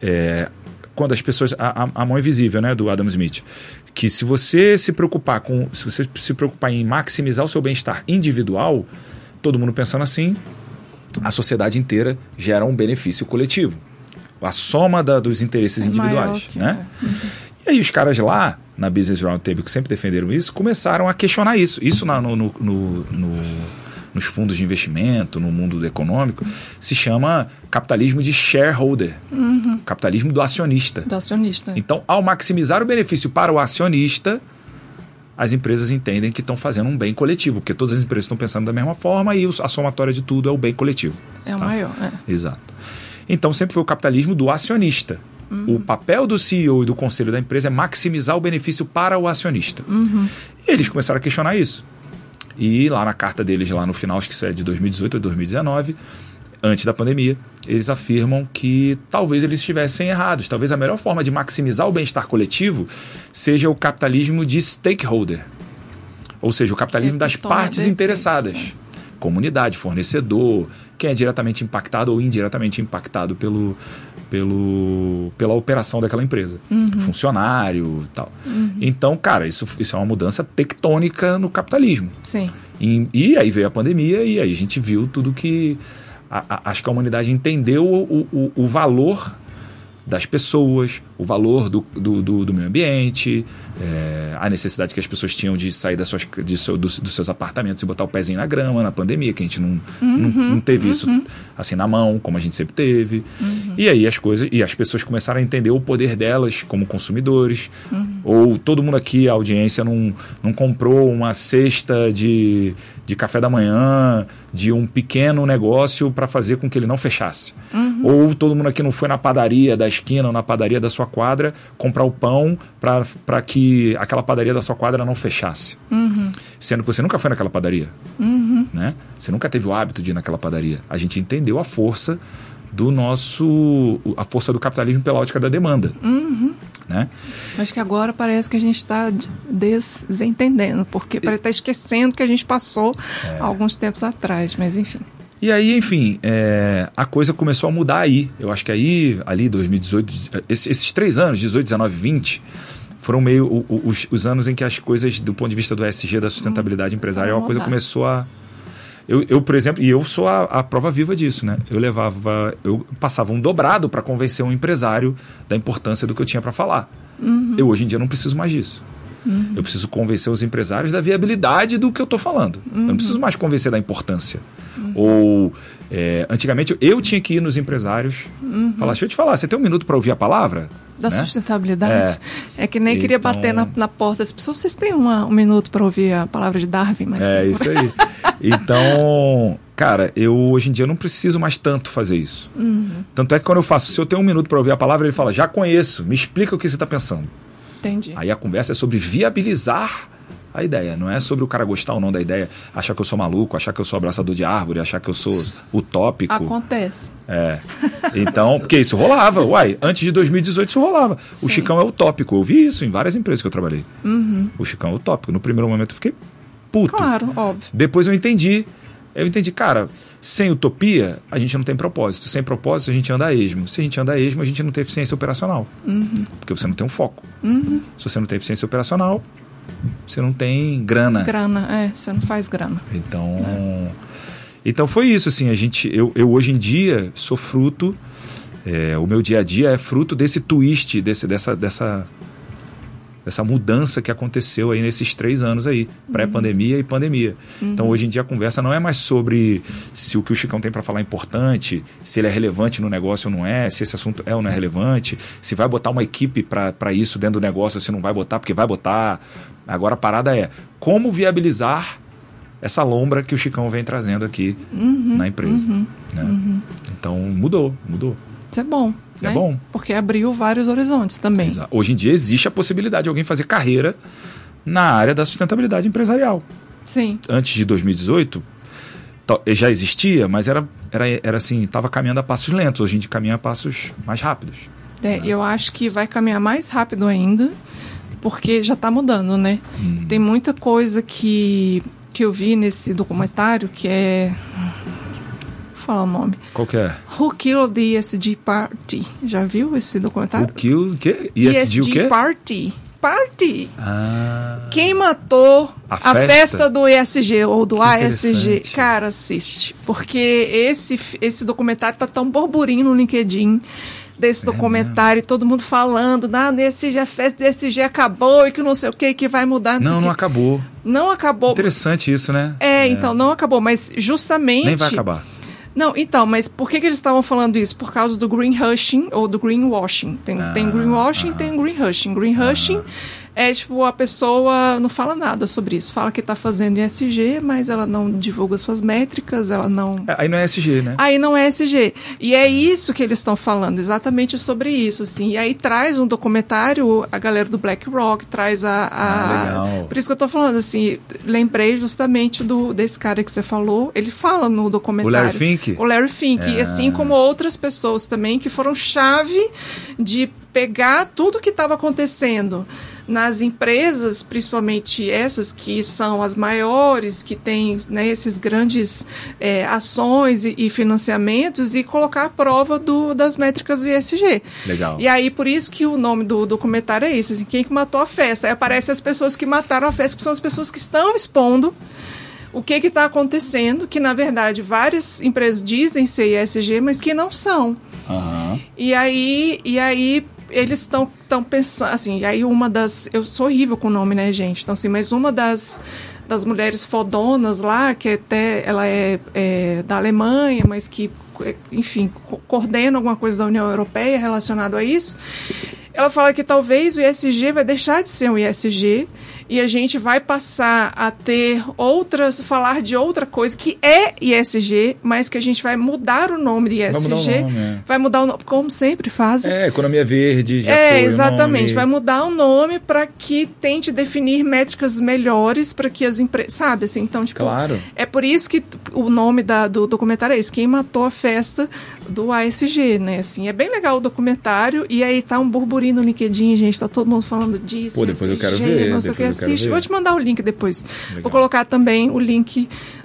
É, quando as pessoas... A, a mão invisível, né, do Adam Smith... que se você se preocupar com se você se preocupar em maximizar o seu bem-estar individual, todo mundo pensando assim, a sociedade inteira gera um benefício coletivo. A soma da, dos interesses é individuais. Que, né? É. Uhum. E aí os caras lá, na Business Roundtable, que sempre defenderam isso, começaram a questionar isso. Isso na, no, no, no, no, nos fundos de investimento, no mundo econômico, se chama capitalismo de shareholder. Uhum. Capitalismo do acionista. Do acionista. Então, ao maximizar o benefício para o acionista, as empresas entendem que estão fazendo um bem coletivo, porque todas as empresas estão pensando da mesma forma e a somatória de tudo é o bem coletivo. É o tá? maior, é. Exato. Então, sempre foi o capitalismo do acionista. Uhum. O papel do C E O e do conselho da empresa é maximizar o benefício para o acionista. Uhum. E eles começaram a questionar isso. E lá na carta deles, lá no final, acho que isso é de dois mil e dezoito ou dois mil e dezenove, antes da pandemia, eles afirmam que talvez eles estivessem errados. Talvez a melhor forma de maximizar o bem-estar coletivo seja o capitalismo de stakeholder. Ou seja, o capitalismo é das partes interessadas. Comunidade, fornecedor, quem é diretamente impactado ou indiretamente impactado pelo, pelo, pela operação daquela empresa. Uhum. Funcionário e tal. Uhum. Então, cara, isso, isso é uma mudança tectônica no capitalismo. Sim. E, e aí veio a pandemia e aí a gente viu tudo que... A, a, acho que a humanidade entendeu o, o, o valor das pessoas, o valor do, do, do, do meio ambiente, é, a necessidade que as pessoas tinham de sair das suas, de seu, dos, dos seus apartamentos e botar o pezinho na grama na pandemia, que a gente não, uhum, não, não teve uhum. isso assim na mão, como a gente sempre teve. Uhum. E aí as coisas, e as pessoas começaram a entender o poder delas como consumidores. Uhum. Ou todo mundo aqui, a audiência, não, não comprou uma cesta de, de café da manhã de um pequeno negócio para fazer com que ele não fechasse. Uhum. Ou todo mundo aqui não foi na padaria da esquina ou na padaria da sua quadra comprar o pão para que aquela padaria da sua quadra não fechasse. Uhum. Sendo que você nunca foi naquela padaria. Uhum. Né? Você nunca teve o hábito de ir naquela padaria. A gente entendeu a força do nosso... a força do capitalismo pela ótica da demanda. Uhum. Né? Acho que agora parece que a gente está desentendendo, porque parece estar esquecendo que a gente passou é. alguns tempos atrás, mas enfim. E aí, enfim, é, a coisa começou a mudar aí. Eu acho que aí, ali, dois mil e dezoito, esses, esses três anos, dezoito, dezenove, vinte, foram meio o, o, os, os anos em que as coisas, do ponto de vista do E S G, da sustentabilidade hum, empresarial, a coisa começou a, Eu, eu, por exemplo, e eu sou a, a prova viva disso, né? Eu levava, eu passava um dobrado para convencer um empresário da importância do que eu tinha para falar. Uhum. Eu hoje em dia não preciso mais disso. Uhum. Eu preciso convencer os empresários da viabilidade do que eu estou falando. Uhum. Eu não preciso mais convencer da importância. Uhum. Ou, é, antigamente, eu tinha que ir nos empresários uhum. falar, deixa eu te falar, você tem um minuto para ouvir a palavra? Da né? sustentabilidade. É. é que nem então... queria bater na, na porta das pessoas. Vocês têm uma, um minuto para ouvir a palavra de Darwin? Mas é, sim. Isso aí. Então, cara, eu hoje em dia não preciso mais tanto fazer isso. Uhum. Tanto é que quando eu faço, se eu tenho um minuto para ouvir a palavra, ele fala, já conheço, me explica o que você está pensando. Entendi. Aí a conversa é sobre viabilizar a ideia, não é sobre o cara gostar ou não da ideia, achar que eu sou maluco, achar que eu sou abraçador de árvore, achar que eu sou utópico. Acontece. É. Então, porque isso rolava, uai, antes de dois mil e dezoito isso rolava. Sim. O Chicão é utópico, eu vi isso em várias empresas que eu trabalhei. Uhum. O Chicão é utópico. No primeiro momento eu fiquei puto. Claro, óbvio. Depois eu entendi, eu entendi, cara, sem utopia a gente não tem propósito, sem propósito a gente anda a esmo, se a gente anda a esmo a gente não tem eficiência operacional, uhum. porque você não tem um foco. Uhum. Se você não tem eficiência operacional, você não tem grana. Grana, é, você não faz grana. Então, é. então foi isso, assim, a gente, eu, eu hoje em dia sou fruto, é, o meu dia a dia é fruto desse twist, desse, dessa, dessa, dessa mudança que aconteceu aí nesses três anos aí, pré-pandemia uhum. e pandemia. Uhum. Então hoje em dia a conversa não é mais sobre se o que o Chicão tem para falar é importante, se ele é relevante no negócio ou não é, se esse assunto é ou não é relevante, se vai botar uma equipe para isso dentro do negócio ou se não vai botar, porque vai botar. Agora a parada é como viabilizar essa lombra que o Chicão vem trazendo aqui uhum, na empresa. Uhum, né? uhum. Então mudou, mudou. Isso é bom. É né? bom. Porque abriu vários horizontes também. Exato. Hoje em dia existe a possibilidade de alguém fazer carreira na área da sustentabilidade empresarial. Sim. Antes de dois mil e dezoito já existia, mas era, era, era assim, estava caminhando a passos lentos. Hoje em dia caminha a passos mais rápidos. É, né? Eu acho que vai caminhar mais rápido ainda, porque já está mudando, né? Hum. Tem muita coisa que, que eu vi nesse documentário que é... Vou falar o nome. Qual que é? Who Killed the E S G Party? Já viu esse documentário? Who Killed o quê? E S G, o quê? Party. Party. Ah. Quem matou a, a festa? festa do E S G ou do que A S G? Cara, assiste. Porque esse, esse documentário tá tão burburinho no LinkedIn desse é documentário, mesmo. Todo mundo falando, ah, no E S G, a festa do E S G acabou e que não sei o que, que vai mudar. Não, não, não acabou. Não acabou. Interessante isso, né? É, é, então, não acabou, mas justamente... Nem vai acabar. Não, então, mas por que, que eles estavam falando isso? Por causa do greenwashing ou do greenwashing. Tem, ah, tem greenwashing e ah, tem greenwashing. Greenwashing ah. é tipo, a pessoa não fala nada sobre isso. Fala que está fazendo E S G, mas ela não divulga suas métricas, ela não... Aí não é E S G, né? Aí não é E S G. E é isso que eles estão falando, exatamente sobre isso, assim. E aí traz um documentário, a galera do BlackRock traz a... a... Ah, legal. Por isso que eu estou falando, assim, lembrei justamente do, desse cara que você falou. Ele fala no documentário... O Larry Fink? O Larry Fink, é. E assim como outras pessoas também que foram chave de pegar tudo que estava acontecendo nas empresas, principalmente essas que são as maiores, que têm, né, esses grandes é, ações e, e financiamentos, e colocar à prova do, das métricas do E S G. Legal. E aí, por isso que o nome do documentário é isso, assim, quem que matou a festa? Aí aparecem as pessoas que mataram a festa, que são as pessoas que estão expondo o que está acontecendo, que na verdade várias empresas dizem ser E S G, mas que não são. Uhum. E aí, e aí eles estão pensando, assim, aí uma das... Eu sou horrível com o nome, né, gente? Então, assim, mas uma das, das mulheres fodonas lá, que até ela é, é da Alemanha, mas que, enfim, co- coordena alguma coisa da União Europeia relacionado a isso, ela fala que talvez o E S G vai deixar de ser um E S G e a gente vai passar a ter outras, falar de outra coisa que é I S G, mas que a gente vai mudar o nome de I S G. Vai mudar o nome, é. Vai mudar o nome, como sempre fazem. É, economia verde, já É, foi exatamente. O nome. Vai mudar o nome para que tente definir métricas melhores para que as empresas... Sabe, assim, então, tipo... Claro. É por isso que o nome da, do documentário é esse, Quem Matou a Festa do A S G, né? Assim, é bem legal o documentário, e aí tá um burburinho no LinkedIn, gente, tá todo mundo falando disso. Pô, depois E S G, eu quero ver. Não sei o que, assiste. Vou te mandar o link depois. Legal. Vou colocar também o link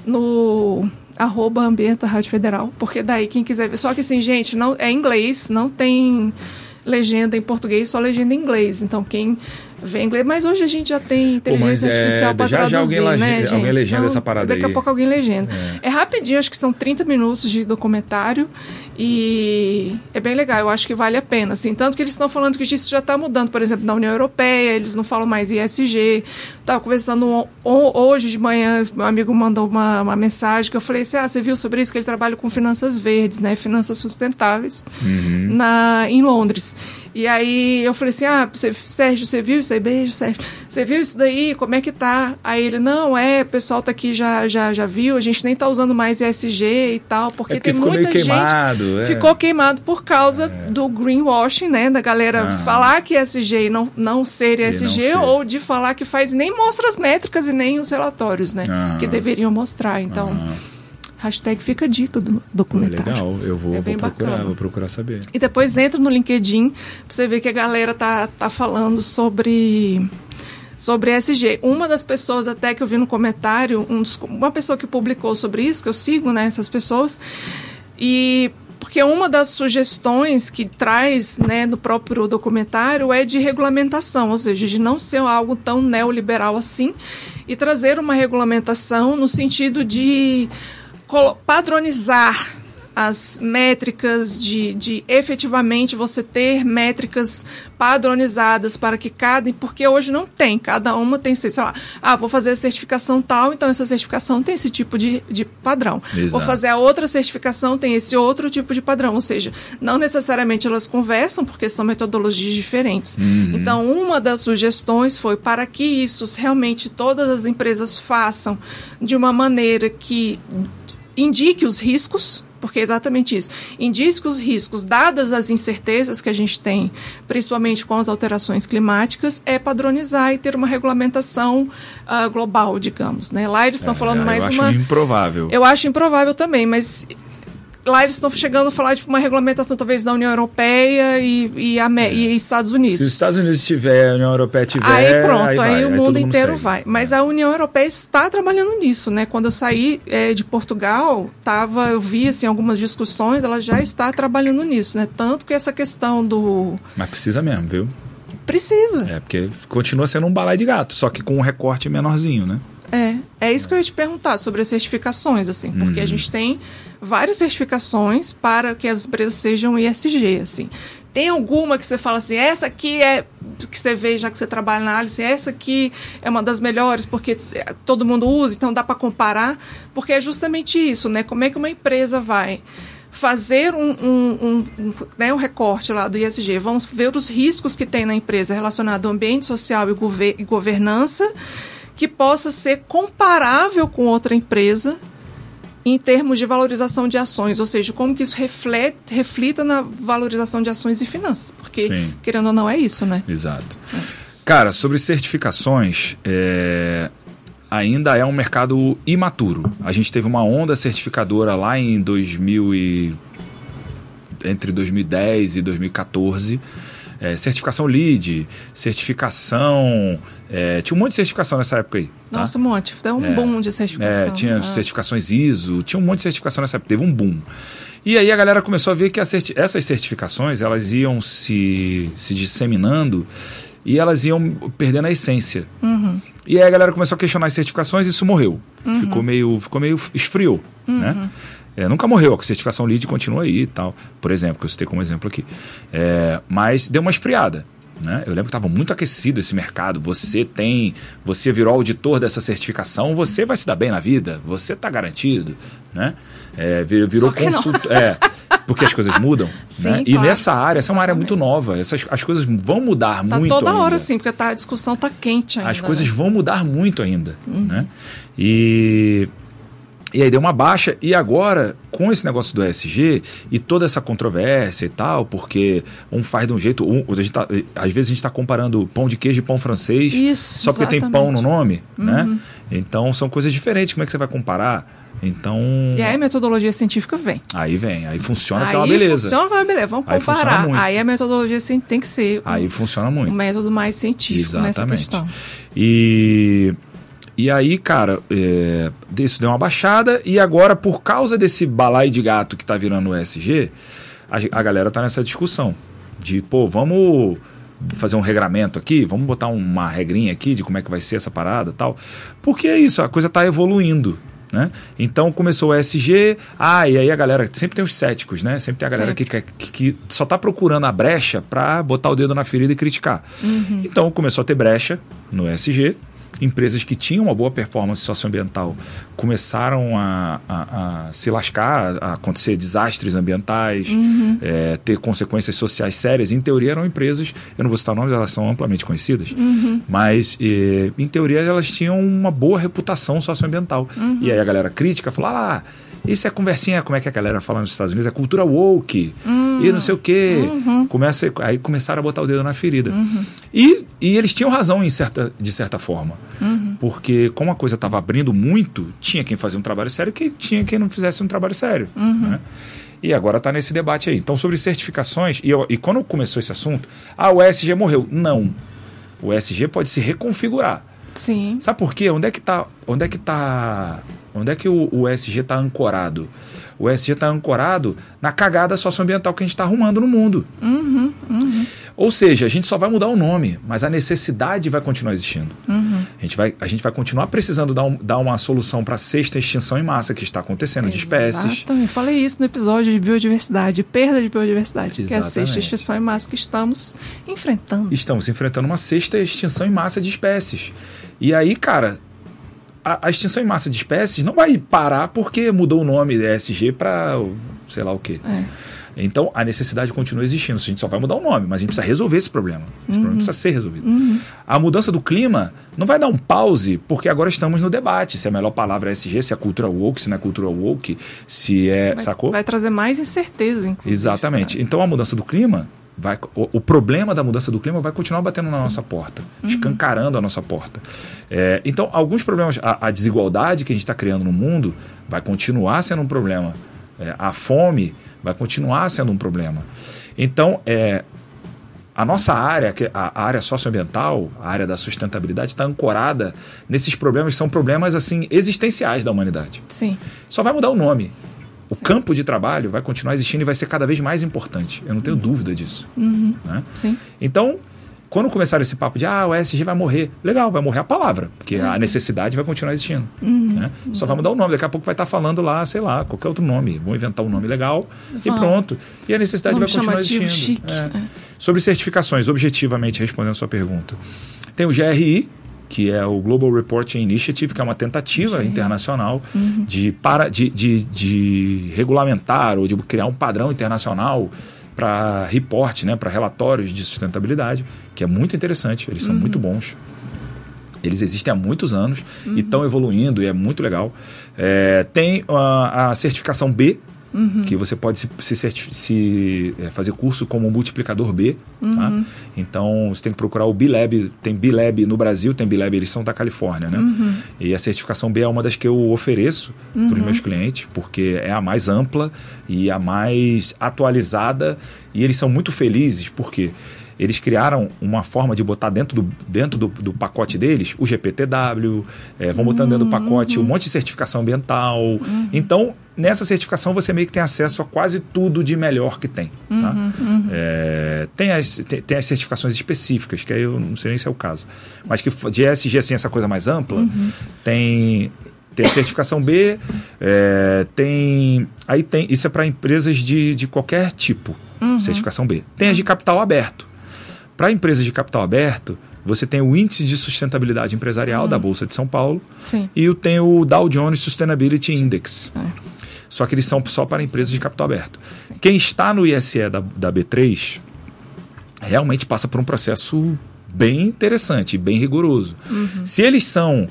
no arroba Ambienta Rádio Federal, porque daí quem quiser ver... Só que assim, gente, não, é inglês, não tem legenda em português, só legenda em inglês. Então, quem ver inglês, mas hoje a gente já tem inteligência Pô, artificial é, para traduzir, já alguém né, legenda, gente? Alguém legenda então, essa parada daqui aí. a pouco alguém legenda. É. é rapidinho, acho que são trinta minutos de documentário e é bem legal, eu acho que vale a pena, assim, tanto que eles estão falando que isso já está mudando, por exemplo, na União Europeia, eles não falam mais I S G. Estava conversando hoje de manhã, meu amigo mandou uma, uma mensagem que eu falei assim, ah, você viu sobre isso, que ele trabalha com finanças verdes, né, finanças sustentáveis, uhum. na, em Londres. E aí eu falei assim, ah, você, Sérgio, você viu isso aí? Beijo, Sérgio. Você viu isso daí? Como é que tá? Aí ele, não, é, o pessoal tá aqui já, já, já viu, a gente nem tá usando mais E S G e tal, porque, é porque tem muita gente... Queimado, é. Ficou queimado por causa é. do greenwashing, né? Da galera ah. falar que E S G e não, não ser E S G, ou de falar que faz nem mostra as métricas e nem os relatórios, né? Ah. Que deveriam mostrar, então... Ah. Hashtag fica a dica do documentário. Legal, eu vou, é vou procurar, vou procurar saber. E depois entra no LinkedIn pra você ver que a galera tá, tá falando sobre, sobre E S G. Uma das pessoas até que eu vi no comentário, um dos, uma pessoa que publicou sobre isso, que eu sigo, né, essas pessoas, e porque uma das sugestões que traz, né, no próprio documentário é de regulamentação, ou seja, de não ser algo tão neoliberal assim, e trazer uma regulamentação no sentido de padronizar as métricas, de, de efetivamente você ter métricas padronizadas para que cada... Porque hoje não tem, cada uma tem, sei lá, ah, vou fazer a certificação tal, então essa certificação tem esse tipo de, de padrão. Exato. Vou fazer a outra certificação, tem esse outro tipo de padrão. Ou seja, não necessariamente elas conversam, porque são metodologias diferentes. Uhum. Então, uma das sugestões foi para que isso realmente todas as empresas façam de uma maneira que indique os riscos, porque é exatamente isso, indique os riscos, dadas as incertezas que a gente tem, principalmente com as alterações climáticas, é padronizar e ter uma regulamentação uh, global, digamos, né? Lá eles estão é, falando mais uma... Eu acho improvável. Eu acho improvável também, mas... Lá eles estão chegando a falar de tipo, uma regulamentação talvez da União Europeia e, e, a, é. e Estados Unidos. Se os Estados Unidos tiver, a União Europeia tiver... Aí pronto, aí, aí o aí mundo mundo inteiro segue. vai. Mas é. a União Europeia está trabalhando nisso, né? Quando eu saí é, de Portugal, tava, eu vi assim, algumas discussões, ela já está trabalhando nisso, né? Tanto que essa questão do... Mas precisa mesmo, viu? Precisa. É, porque continua sendo um balai de gato, só que com um recorte menorzinho, né? É, é isso que eu ia te perguntar sobre as certificações, assim, porque uhum. a gente tem várias certificações para que as empresas sejam E S G, assim. Tem alguma que você fala assim, essa aqui é, que você vê já que você trabalha na análise, essa aqui é uma das melhores porque todo mundo usa, então dá para comparar, porque é justamente isso, né? Como é que uma empresa vai fazer um, um, um, um, né, um recorte lá do E S G, vamos ver os riscos que tem na empresa relacionado ao ambiente social e, gover- e governança, que possa ser comparável com outra empresa em termos de valorização de ações, ou seja, como que isso reflete, reflita na valorização de ações e finanças, porque, Sim. querendo ou não, é isso, né? Exato. É. Cara, sobre certificações, é... ainda é um mercado imaturo. A gente teve uma onda certificadora lá em dois mil e... entre dois mil e dez e dois mil e quatorze, É, certificação LEED, certificação... É, tinha um monte de certificação nessa época aí. Tá? Nossa, um monte. Deu um é, boom de certificação. É, tinha ah. certificações I S O, tinha um monte de certificação nessa época, teve um boom. E aí a galera começou a ver que a certi- essas certificações, elas iam se, se disseminando e elas iam perdendo a essência. Uhum. E aí a galera começou a questionar as certificações e isso morreu. Uhum. Ficou meio, ficou meio esfriou, uhum. né? É, nunca morreu, a certificação LEED continua aí e tal, por exemplo, que eu citei como exemplo aqui. É, mas deu uma esfriada, né? Eu lembro que estava muito aquecido esse mercado. Você tem, você virou auditor dessa certificação, você vai se dar bem na vida, você está garantido, né? É, virou consultor. É, porque as coisas mudam. Sim, né? E claro. Nessa área, essa é uma área muito nova. Essas, as coisas vão mudar tá muito toda ainda. hora, sim, porque tá, a discussão está quente ainda. As coisas né? vão mudar muito ainda. Uhum. Né? E... E aí deu uma baixa, e agora, com esse negócio do E S G e toda essa controvérsia e tal, porque um faz de um jeito, um, a gente tá, às vezes a gente está comparando pão de queijo e pão francês, Isso, só porque exatamente. tem pão no nome, uhum. né? Então são coisas diferentes, como é que você vai comparar? Então... E aí a metodologia científica vem. Aí vem, aí funciona aí aquela beleza. funciona aquela beleza, vamos aí comparar. Aí a metodologia tem que ser aí um, funciona muito. um método mais científico Exatamente. Nessa questão. E... E aí, cara, é, isso deu uma baixada e agora, por causa desse balaio de gato que tá virando o E S G, a, a galera tá nessa discussão de, pô, vamos, fazer um regramento aqui, vamos botar uma regrinha aqui de como é que vai ser essa parada e tal. Porque é isso, a coisa está evoluindo. Né? Então começou o E S G, ah, e aí a galera, sempre tem os céticos, né? Sempre tem a galera que, que, que só está procurando a brecha para botar o dedo na ferida e criticar. Uhum. Então começou a ter brecha no E S G, empresas que tinham uma boa performance socioambiental começaram a, a, a se lascar, a acontecer desastres ambientais, uhum. é, ter consequências sociais sérias. Em teoria eram empresas, eu não vou citar nomes, elas são amplamente conhecidas, uhum. mas e, em teoria elas tinham uma boa reputação socioambiental. Uhum. E aí a galera crítica falou, ah, isso é conversinha, como é que a galera fala nos Estados Unidos, é cultura woke, uhum. e não sei o quê. Uhum. Começa, aí começaram a botar o dedo na ferida. Uhum. E, e eles tinham razão em certa, de certa forma. Uhum. Porque como a coisa estava abrindo muito, tinha quem fazia um trabalho sério e tinha quem não fizesse um trabalho sério. Uhum. Né? E agora está nesse debate aí. Então, sobre certificações, e, eu, e quando começou esse assunto, ah, o E S G morreu. Não. O E S G pode se reconfigurar. Sim. Sabe por quê? Onde é que está... Onde é que tá... Onde é que o, o E S G está ancorado? O E S G está ancorado na cagada socioambiental que a gente está arrumando no mundo. Uhum, uhum. Ou seja, a gente só vai mudar o nome, mas a necessidade vai continuar existindo. Uhum. A, gente vai, a gente vai continuar precisando dar, um, dar uma solução para a sexta extinção em massa que está acontecendo de espécies. Exatamente. Falei isso no episódio de biodiversidade, perda de biodiversidade, Exatamente. Que é a sexta extinção em massa que estamos enfrentando. Estamos enfrentando uma sexta extinção em massa de espécies. E aí, cara... A, a extinção em massa de espécies não vai parar porque mudou o nome da E S G para sei lá o quê. É. Então, a necessidade continua existindo. A gente só vai mudar o nome, mas a gente precisa resolver esse problema. Esse uhum. problema precisa ser resolvido. Uhum. A mudança do clima não vai dar um pause, porque agora estamos no debate. Se a melhor palavra é E S G, se é cultura woke, se não é cultura woke, se é... Vai, sacou? Vai trazer mais incerteza, inclusive. Exatamente. Então, a mudança do clima... Vai, o, o problema da mudança do clima vai continuar batendo na nossa porta, uhum. escancarando a nossa porta. É, então, alguns problemas, a, a desigualdade que a gente está criando no mundo vai continuar sendo um problema. É, a fome vai continuar sendo um problema. Então, é, a nossa área, a área socioambiental, a área da sustentabilidade, está ancorada nesses problemas que são problemas assim, existenciais da humanidade. Sim. Só vai mudar o nome. O Sim. campo de trabalho vai continuar existindo e vai ser cada vez mais importante. Eu não tenho uhum. dúvida disso. Uhum. Né? Sim. Então, quando começar esse papo de ah, o E S G vai morrer, legal, vai morrer a palavra, porque uhum. a necessidade vai continuar existindo. Uhum. Né? Só vai mudar o nome. Daqui a pouco vai estar falando lá, sei lá, qualquer outro nome. Vão inventar um nome legal Vamos. e pronto. E a necessidade nome vai continuar existindo. Chique. É. É. Sobre certificações, objetivamente respondendo a sua pergunta. Tem o G R I, que é o Global Reporting Initiative, que é uma tentativa Sim. internacional uhum. de, para, de, de, de regulamentar ou de criar um padrão internacional para report, né, para relatórios de sustentabilidade, que é muito interessante, eles são uhum. muito bons. Eles existem há muitos anos uhum. e estão evoluindo e é muito legal. É, tem a, a certificação B, Uhum. que você pode se, se, certif- se é, fazer curso como multiplicador B. Uhum. Tá? Então, você tem que procurar o B-Lab. Tem B-Lab no Brasil, tem B-Lab, eles são da Califórnia. Né? Uhum. E a certificação B é uma das que eu ofereço uhum. para os meus clientes, porque é a mais ampla e a mais atualizada. E eles são muito felizes, porque eles criaram uma forma de botar dentro do, dentro do, do pacote deles o G P T W, é, vão botando dentro do pacote uhum. um monte de certificação ambiental. Uhum. Então, nessa certificação você meio que tem acesso a quase tudo de melhor que tem. Uhum. Tá? Uhum. É, tem, as, tem, tem as certificações específicas, que aí eu não sei nem se é o caso. Mas que de E S G, assim, essa coisa mais ampla, uhum. tem... Tem a certificação B, é, tem... Aí tem... Isso é para empresas de, de qualquer tipo, uhum. certificação B. Tem as de capital aberto. Para empresas de capital aberto, você tem o Índice de Sustentabilidade Empresarial uhum. da Bolsa de São Paulo Sim. e tem o Dow Jones Sustainability Sim. Index. É. Só que eles são só para empresas Sim. de capital aberto. Sim. Quem está no I S E da, da B três realmente passa por um processo bem interessante, bem rigoroso. Uhum. Se eles são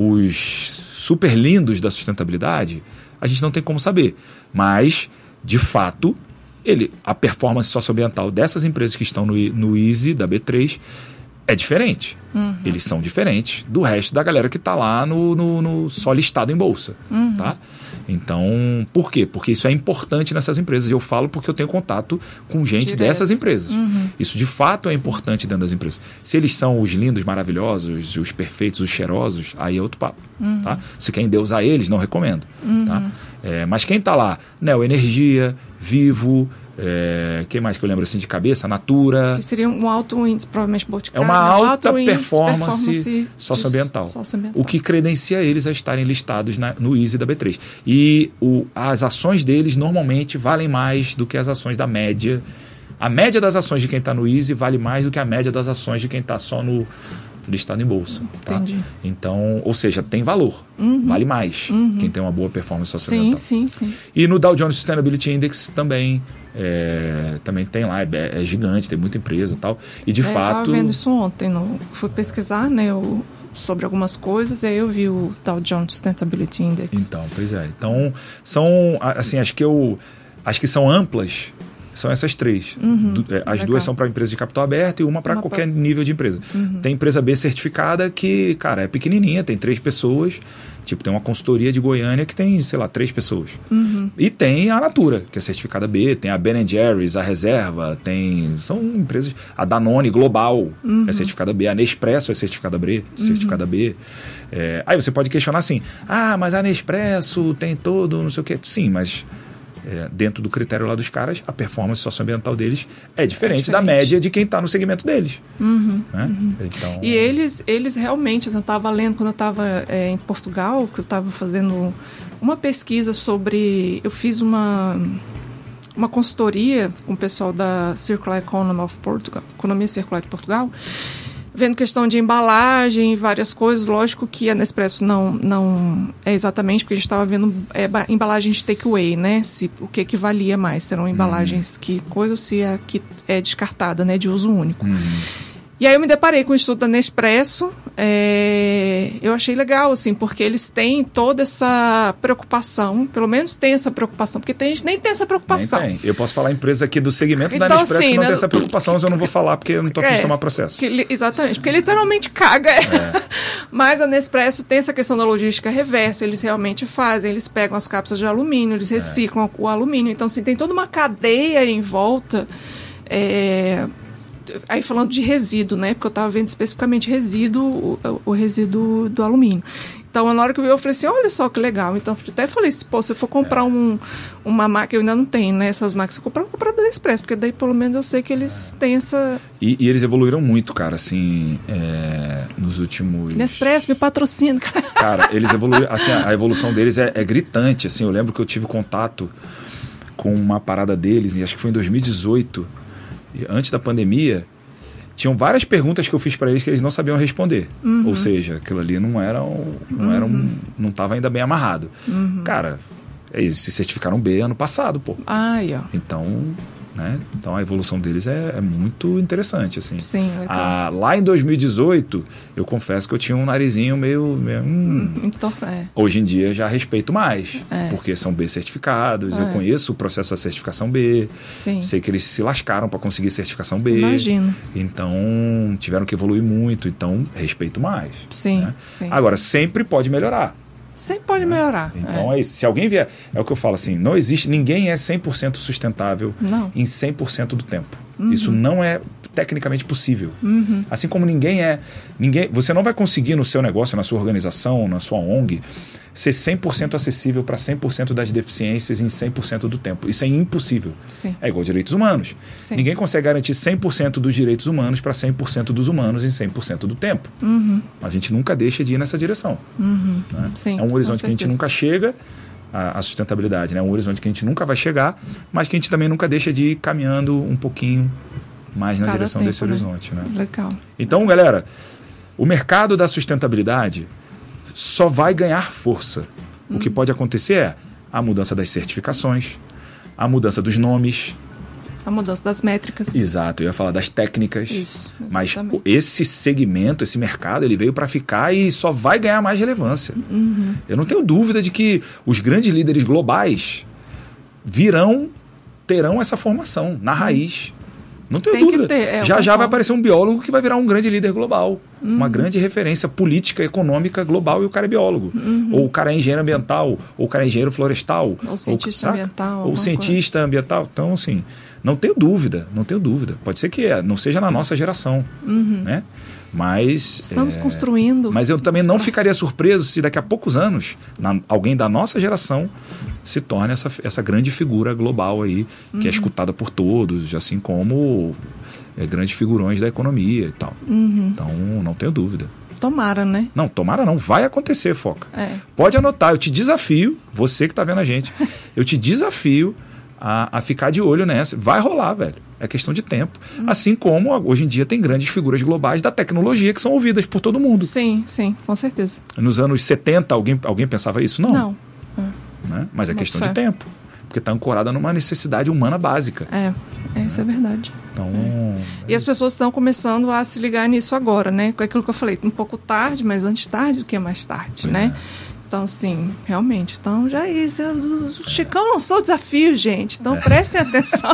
os super lindos da sustentabilidade, a gente não tem como saber. Mas, de fato, ele, a performance socioambiental dessas empresas que estão no, no I S E da B três é diferente. Uhum. Eles são diferentes do resto da galera que está lá no, no, no só listado em bolsa. Uhum. Tá? Então, por quê? Porque isso é importante nessas empresas. Eu falo porque eu tenho contato com gente Direto. dessas empresas. Uhum. Isso, de fato, é importante dentro das empresas. Se eles são os lindos, maravilhosos, os perfeitos, os cheirosos, aí é outro papo. Uhum. Tá? Se quer endeusar eles, não recomendo. Uhum. Tá? É, mas quem está lá? Neo Energia, Vivo, É, quem mais que eu lembro assim de cabeça? Natura. Que seria um alto índice, provavelmente Boticário. É uma alta alto performance, performance socioambiental, socioambiental. O que credencia eles a estarem listados na, no I S E da B três. E o, as ações deles normalmente valem mais do que as ações da média. A média das ações de quem está no I S E vale mais do que a média das ações de quem está só no listado em bolsa. Tá? Entendi. Então, ou seja, tem valor. Uhum. Vale mais uhum. quem tem uma boa performance socioambiental. Sim, sim, sim. E no Dow Jones Sustainability Index também, é, também tem lá, é, é gigante, tem muita empresa e tal. E de é, fato... Eu estava vendo isso ontem, no, fui pesquisar, né, eu, sobre algumas coisas, e aí eu vi o Dow Jones Sustainability Index. Então, pois é. Então, são, assim, acho que eu... Acho que são amplas... São essas três. Uhum, du- é, as legal. duas são para empresa de capital aberto e uma para qualquer pra... nível de empresa. Uhum. Tem empresa B certificada que, cara, é pequenininha, tem três pessoas. Tipo, tem uma consultoria de Goiânia que tem, sei lá, três pessoas. Uhum. E tem a Natura, que é certificada B, tem a Ben and Jerry's, a Reserva, tem... São empresas... A Danone Global uhum. é certificada B, a Nespresso é certificada B. Certificada uhum. B. É, aí você pode questionar assim, ah, mas a Nespresso tem todo, não sei o quê. Sim, mas... É, dentro do critério lá dos caras, a performance socioambiental deles é diferente, é diferente. da média de quem está no segmento deles. Uhum, né? uhum. Então... E eles, eles realmente, eu estava lendo quando eu estava é, em Portugal, que eu estava fazendo uma pesquisa sobre... Eu fiz uma, uma consultoria com o pessoal da Circular Economy of Portugal, Economia Circular de Portugal, vendo questão de embalagem e várias coisas. Lógico que a Nespresso não, não é exatamente, porque a gente estava vendo é, embalagem de takeaway, né? Se, o que que valia mais, serão embalagens hum. que coisa ou se a que é descartada, né? De uso único. Hum. E aí eu me deparei com o estudo da Nespresso, é, eu achei legal, assim, porque eles têm toda essa preocupação, pelo menos tem essa preocupação, porque tem gente que nem tem essa preocupação. Nem tem. Eu posso falar empresa aqui do segmento então, da Nespresso assim, que não né, tem essa preocupação, mas eu não vou falar porque eu não estou afim é, de tomar processo. Que, exatamente, porque literalmente caga. É. Mas a Nespresso tem essa questão da logística reversa, eles realmente fazem, eles pegam as cápsulas de alumínio, eles reciclam é. o alumínio, então assim, tem toda uma cadeia em volta. É, aí falando de resíduo, né? Porque eu estava vendo especificamente resíduo, o, o resíduo do alumínio. Então, na hora que eu vi, eu falei assim, olha só que legal. Então, até falei, se pô, se eu for comprar um, uma máquina, eu ainda não tenho, né? Essas máquinas, se eu comprar, eu vou comprar da Nespresso, porque daí, pelo menos, eu sei que eles é. têm essa... E, e eles evoluíram muito, cara, assim, é, nos últimos... Nespresso, me patrocina. Cara, eles evoluíram, assim, a, a evolução deles é, é gritante, assim. Eu lembro que eu tive contato com uma parada deles, e acho que foi em dois mil e dezoito, antes da pandemia, tinham várias perguntas que eu fiz para eles que eles não sabiam responder. Uhum. Ou seja, aquilo ali não era um, não uhum. era um, não estava ainda bem amarrado. Uhum. Cara, eles se certificaram B ano passado, pô. Ai, ó. Então, né? Então a evolução deles é, é muito interessante, assim. Sim, legal. Ah, lá em dois mil e dezoito, eu confesso que eu tinha um narizinho meio... meio hum. Então, é. Hoje em dia já respeito mais, é. porque são B certificados, é. eu conheço o processo da certificação B, Sim. sei que eles se lascaram para conseguir certificação B. Imagino. Então, tiveram que evoluir muito, então respeito mais. Sim, né? sim. Agora, sempre pode melhorar. Sempre pode melhorar. Então é. é isso. Se alguém vier... É o que eu falo assim, não existe... Ninguém é cem por cento sustentável não. em cem por cento do tempo. Uhum. Isso não é tecnicamente possível. Uhum. Assim como ninguém é... Ninguém, você não vai conseguir no seu negócio, na sua organização, na sua O N G, ser cem por cento acessível para cem por cento das deficiências em cem por cento do tempo. Isso é impossível. Sim. É igual direitos humanos. Sim. Ninguém consegue garantir cem por cento dos direitos humanos para cem por cento dos humanos em cem por cento do tempo. Uhum. Mas a gente nunca deixa de ir nessa direção. Uhum. Né? Sim, é um horizonte que a gente nunca chega, a, a sustentabilidade, né? É um horizonte que a gente nunca vai chegar, mas que a gente também nunca deixa de ir caminhando um pouquinho mais na Cada direção tempo, desse horizonte. Né? Legal. Então, galera, o mercado da sustentabilidade só vai ganhar força. O que pode acontecer é a mudança das certificações, a mudança dos nomes. A mudança das métricas. Exato, eu ia falar das técnicas. Isso, mas esse segmento, esse mercado, ele veio para ficar e só vai ganhar mais relevância. Uhum. Eu não tenho dúvida de que os grandes líderes globais virão, terão essa formação na raiz. Não tenho Tem dúvida. Que ter, é, já já vai aparecer um biólogo que vai virar um grande líder global. Uhum. Uma grande referência política, econômica global, e o cara é biólogo. Uhum. Ou o cara é engenheiro ambiental, ou o cara é engenheiro florestal. Ou cientista ou, ambiental. Ou cientista coisa. ambiental. Então, assim, não tenho dúvida, não tenho dúvida. Pode ser que não seja na nossa geração, uhum. né? Mas... Estamos é, construindo. Mas eu também não próximos. ficaria surpreso se daqui a poucos anos na, alguém da nossa geração se torne essa, essa grande figura global aí, que uhum. é escutada por todos, assim como é, grandes figurões da economia e tal. Uhum. Então, não tenho dúvida. Tomara, né? Não, tomara não. Vai acontecer, Foca. É. Pode anotar. Eu te desafio, você que está vendo a gente, eu te desafio a, a ficar de olho nessa. Vai rolar, velho. É questão de tempo. Uhum. Assim como hoje em dia tem grandes figuras globais da tecnologia que são ouvidas por todo mundo. Sim, sim, com certeza. Nos anos setenta, alguém, alguém pensava isso? Não. Não. É. Né? Mas é Não questão fé. de tempo. Porque está ancorada numa necessidade humana básica. É, é isso é verdade. Então, é. E as pessoas estão começando a se ligar nisso agora, né? Com aquilo que eu falei, um pouco tarde, mas antes tarde do que mais tarde, é. né? Então, sim, realmente. Então, já isso. O Chicão lançou o desafio, gente. Então, é. prestem atenção.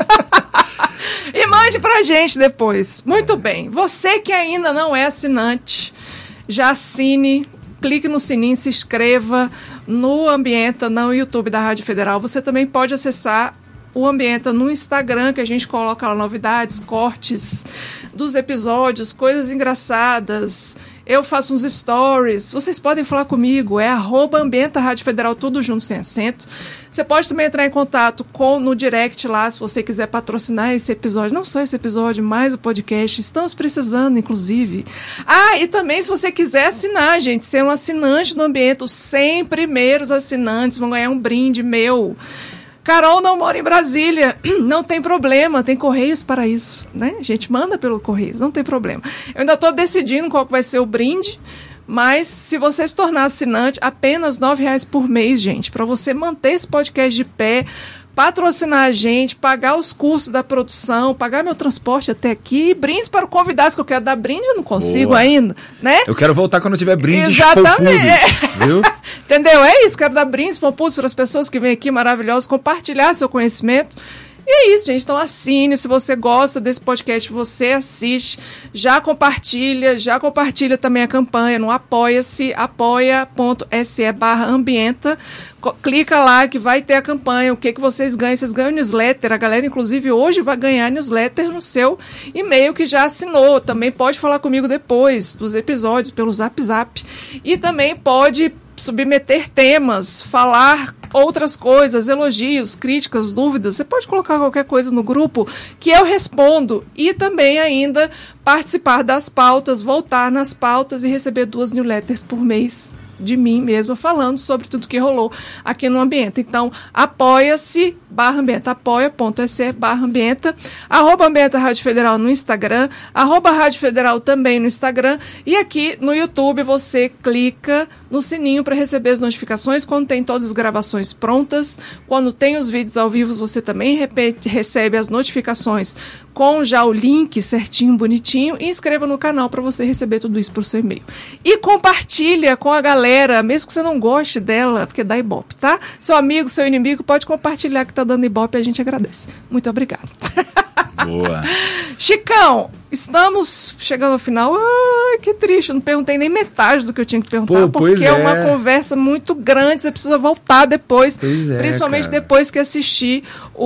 E mande pra gente depois. Muito bem. Você que ainda não é assinante, já assine, clique no sininho, se inscreva no Ambienta, no YouTube da Rádio Federal. Você também pode acessar o Ambienta no Instagram, que a gente coloca lá novidades, cortes dos episódios, coisas engraçadas. Eu faço uns stories. Vocês podem falar comigo. É arroba Ambienta Rádio Federal, tudo junto, sem acento. Você pode também entrar em contato com, no direct lá, se você quiser patrocinar esse episódio. Não só esse episódio, mas o podcast. Estamos precisando, inclusive. Ah, e também se você quiser assinar, gente, ser um assinante do Ambienta, os cem primeiros assinantes vão ganhar um brinde meu. Carol não mora em Brasília, não tem problema, tem Correios para isso, né? A gente manda pelo Correios, não tem problema. Eu ainda estou decidindo qual que vai ser o brinde, mas se você se tornar assinante, apenas nove reais por mês, gente, para você manter esse podcast de pé, patrocinar a gente, pagar os custos da produção, pagar meu transporte até aqui, brindes para convidados, que eu quero dar brinde, eu não consigo Boa. ainda, né? Eu quero voltar quando tiver brinde. Exatamente. Viu? Entendeu? É isso, quero dar brindes poupudos para as pessoas que vêm aqui maravilhosas, compartilhar seu conhecimento. E é isso, gente. Então assine, se você gosta desse podcast, você assiste, já compartilha, já compartilha também a campanha no Apoia-se, apoia.se barra Ambienta. Clica lá que vai ter a campanha, o que, que vocês ganham, vocês ganham newsletter, a galera inclusive hoje vai ganhar newsletter no seu e-mail que já assinou, também pode falar comigo depois dos episódios pelo Zap Zap e também pode submeter temas, falar outras coisas, elogios, críticas, dúvidas, você pode colocar qualquer coisa no grupo que eu respondo e também ainda participar das pautas, voltar nas pautas e receber duas newsletters por mês de mim mesma, falando sobre tudo que rolou aqui no Ambienta. Então, apoia-se, barra Ambienta, apoia.se, barra Ambienta, arroba Ambienta Rádio Federal no Instagram, arroba Rádio Federal também no Instagram, e aqui no YouTube você clica no sininho para receber as notificações quando tem todas as gravações prontas, quando tem os vídeos ao vivo você também repete, recebe as notificações com já o link certinho, bonitinho, e inscreva no canal para você receber tudo isso por seu e-mail. E compartilha com a galera, mesmo que você não goste dela, porque dá ibope, tá? Seu amigo, seu inimigo, pode compartilhar que tá dando ibope, a gente agradece. Muito obrigada. Boa. Chicão, estamos chegando ao final. Ai, que triste, eu não perguntei nem metade do que eu tinha que perguntar, Pô, porque é. é uma conversa muito grande, você precisa voltar depois, pois é, principalmente cara. depois que assistir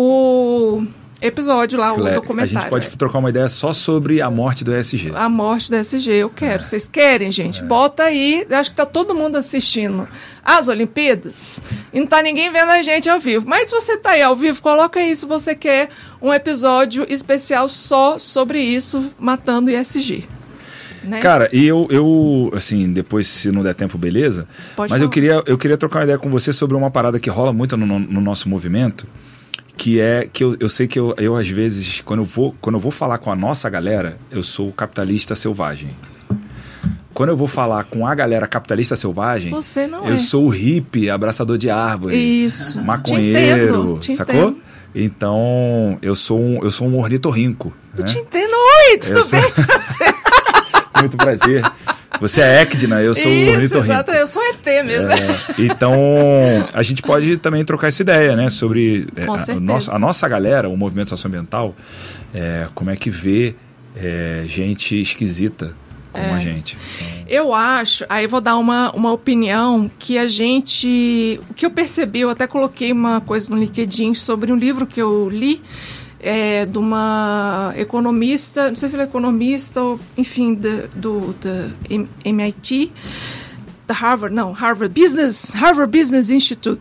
o episódio lá, Claro, o documentário. A gente pode é. trocar uma ideia só sobre a morte do E S G. A morte do E S G, eu quero. É. Vocês querem, gente? É. Bota aí, acho que tá todo mundo assistindo as Olimpíadas e não tá ninguém vendo a gente ao vivo. Mas se você tá aí ao vivo, coloca aí se você quer um episódio especial só sobre isso, matando o E S G. Né? Cara, e eu, eu, assim, depois, se não der tempo, beleza. Pode mas falar. eu queria, eu queria trocar uma ideia com você sobre uma parada que rola muito no, no nosso movimento, que é que eu, eu sei que eu, eu, às vezes, quando eu, vou, quando eu vou falar com a nossa galera, eu sou capitalista selvagem. Quando eu vou falar com a galera capitalista selvagem, você não eu é. sou o hippie, abraçador de árvores, Isso. maconheiro, te entendo, te sacou? Entendo. Então, eu sou um, eu sou um ornitorrinco. Eu né? te entendo. Oi, tudo eu bem sou... com você? Muito prazer. Você é Ecdna, eu sou Isso, o ornitorrinco. Exato, eu sou E T mesmo. É, então, a gente pode também trocar essa ideia, né? Sobre é, a, nossa, a nossa galera, o movimento socioambiental, é, como é que vê é, gente esquisita como é. a gente. Então... Eu acho, aí eu vou dar uma, uma opinião que a gente... O que eu percebi, eu até coloquei uma coisa no LinkedIn sobre um livro que eu li, É, de uma economista, não sei se ela é economista ou, enfim, de, do da M I T, da Harvard, não, Harvard Business, Harvard Business Institute,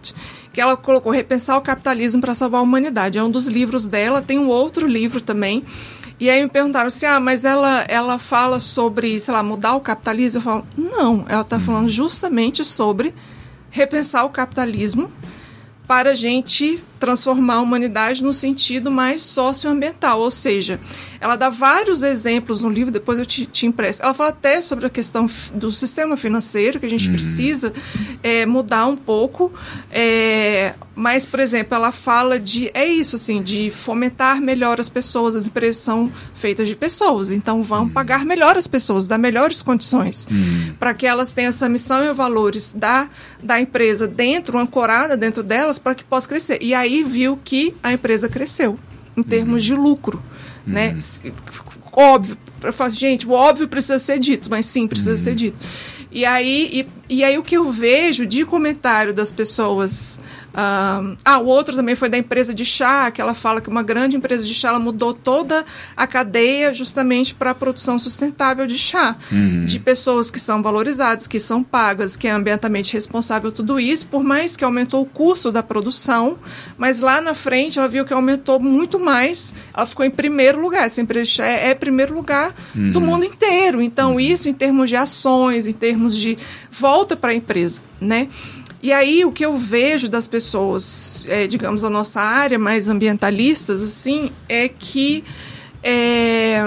que ela colocou Repensar o Capitalismo para Salvar a Humanidade. É um dos livros dela, tem um outro livro também. E aí me perguntaram assim, ah, mas ela, ela fala sobre, sei lá, mudar o capitalismo? Eu falo, não, ela está falando justamente sobre repensar o capitalismo para a gente transformar a humanidade no sentido mais socioambiental, ou seja, ela dá vários exemplos no livro, depois eu te, te impresso. Ela fala até sobre a questão do sistema financeiro, que a gente uhum. precisa é, mudar um pouco, é, mas, por exemplo, ela fala de, é isso, assim, de fomentar melhor as pessoas, as empresas são feitas de pessoas, então vão uhum. pagar melhor as pessoas, dar melhores condições, uhum. para que elas tenham essa missão e valores da, da empresa dentro, ancorada dentro delas, para que possa crescer. E aí viu que a empresa cresceu em termos uhum. de lucro, uhum. né? Óbvio, eu falo, gente, o óbvio precisa ser dito, mas sim, precisa uhum. ser dito. E aí, e, e aí o que eu vejo de comentário das pessoas... Uh, ah, o outro também foi da empresa de chá, que ela fala que uma grande empresa de chá, ela mudou toda a cadeia justamente para a produção sustentável de chá, uhum. de pessoas que são valorizadas, que são pagas, que é ambientalmente responsável, tudo isso, por mais que aumentou o custo da produção, mas lá na frente ela viu que aumentou muito mais, ela ficou em primeiro lugar, essa empresa de chá é, é primeiro lugar uhum. do mundo inteiro, então uhum. isso em termos de ações, em termos de volta para a empresa, né? E aí, o que eu vejo das pessoas, é, digamos, da nossa área, mais ambientalistas, assim, é que... É...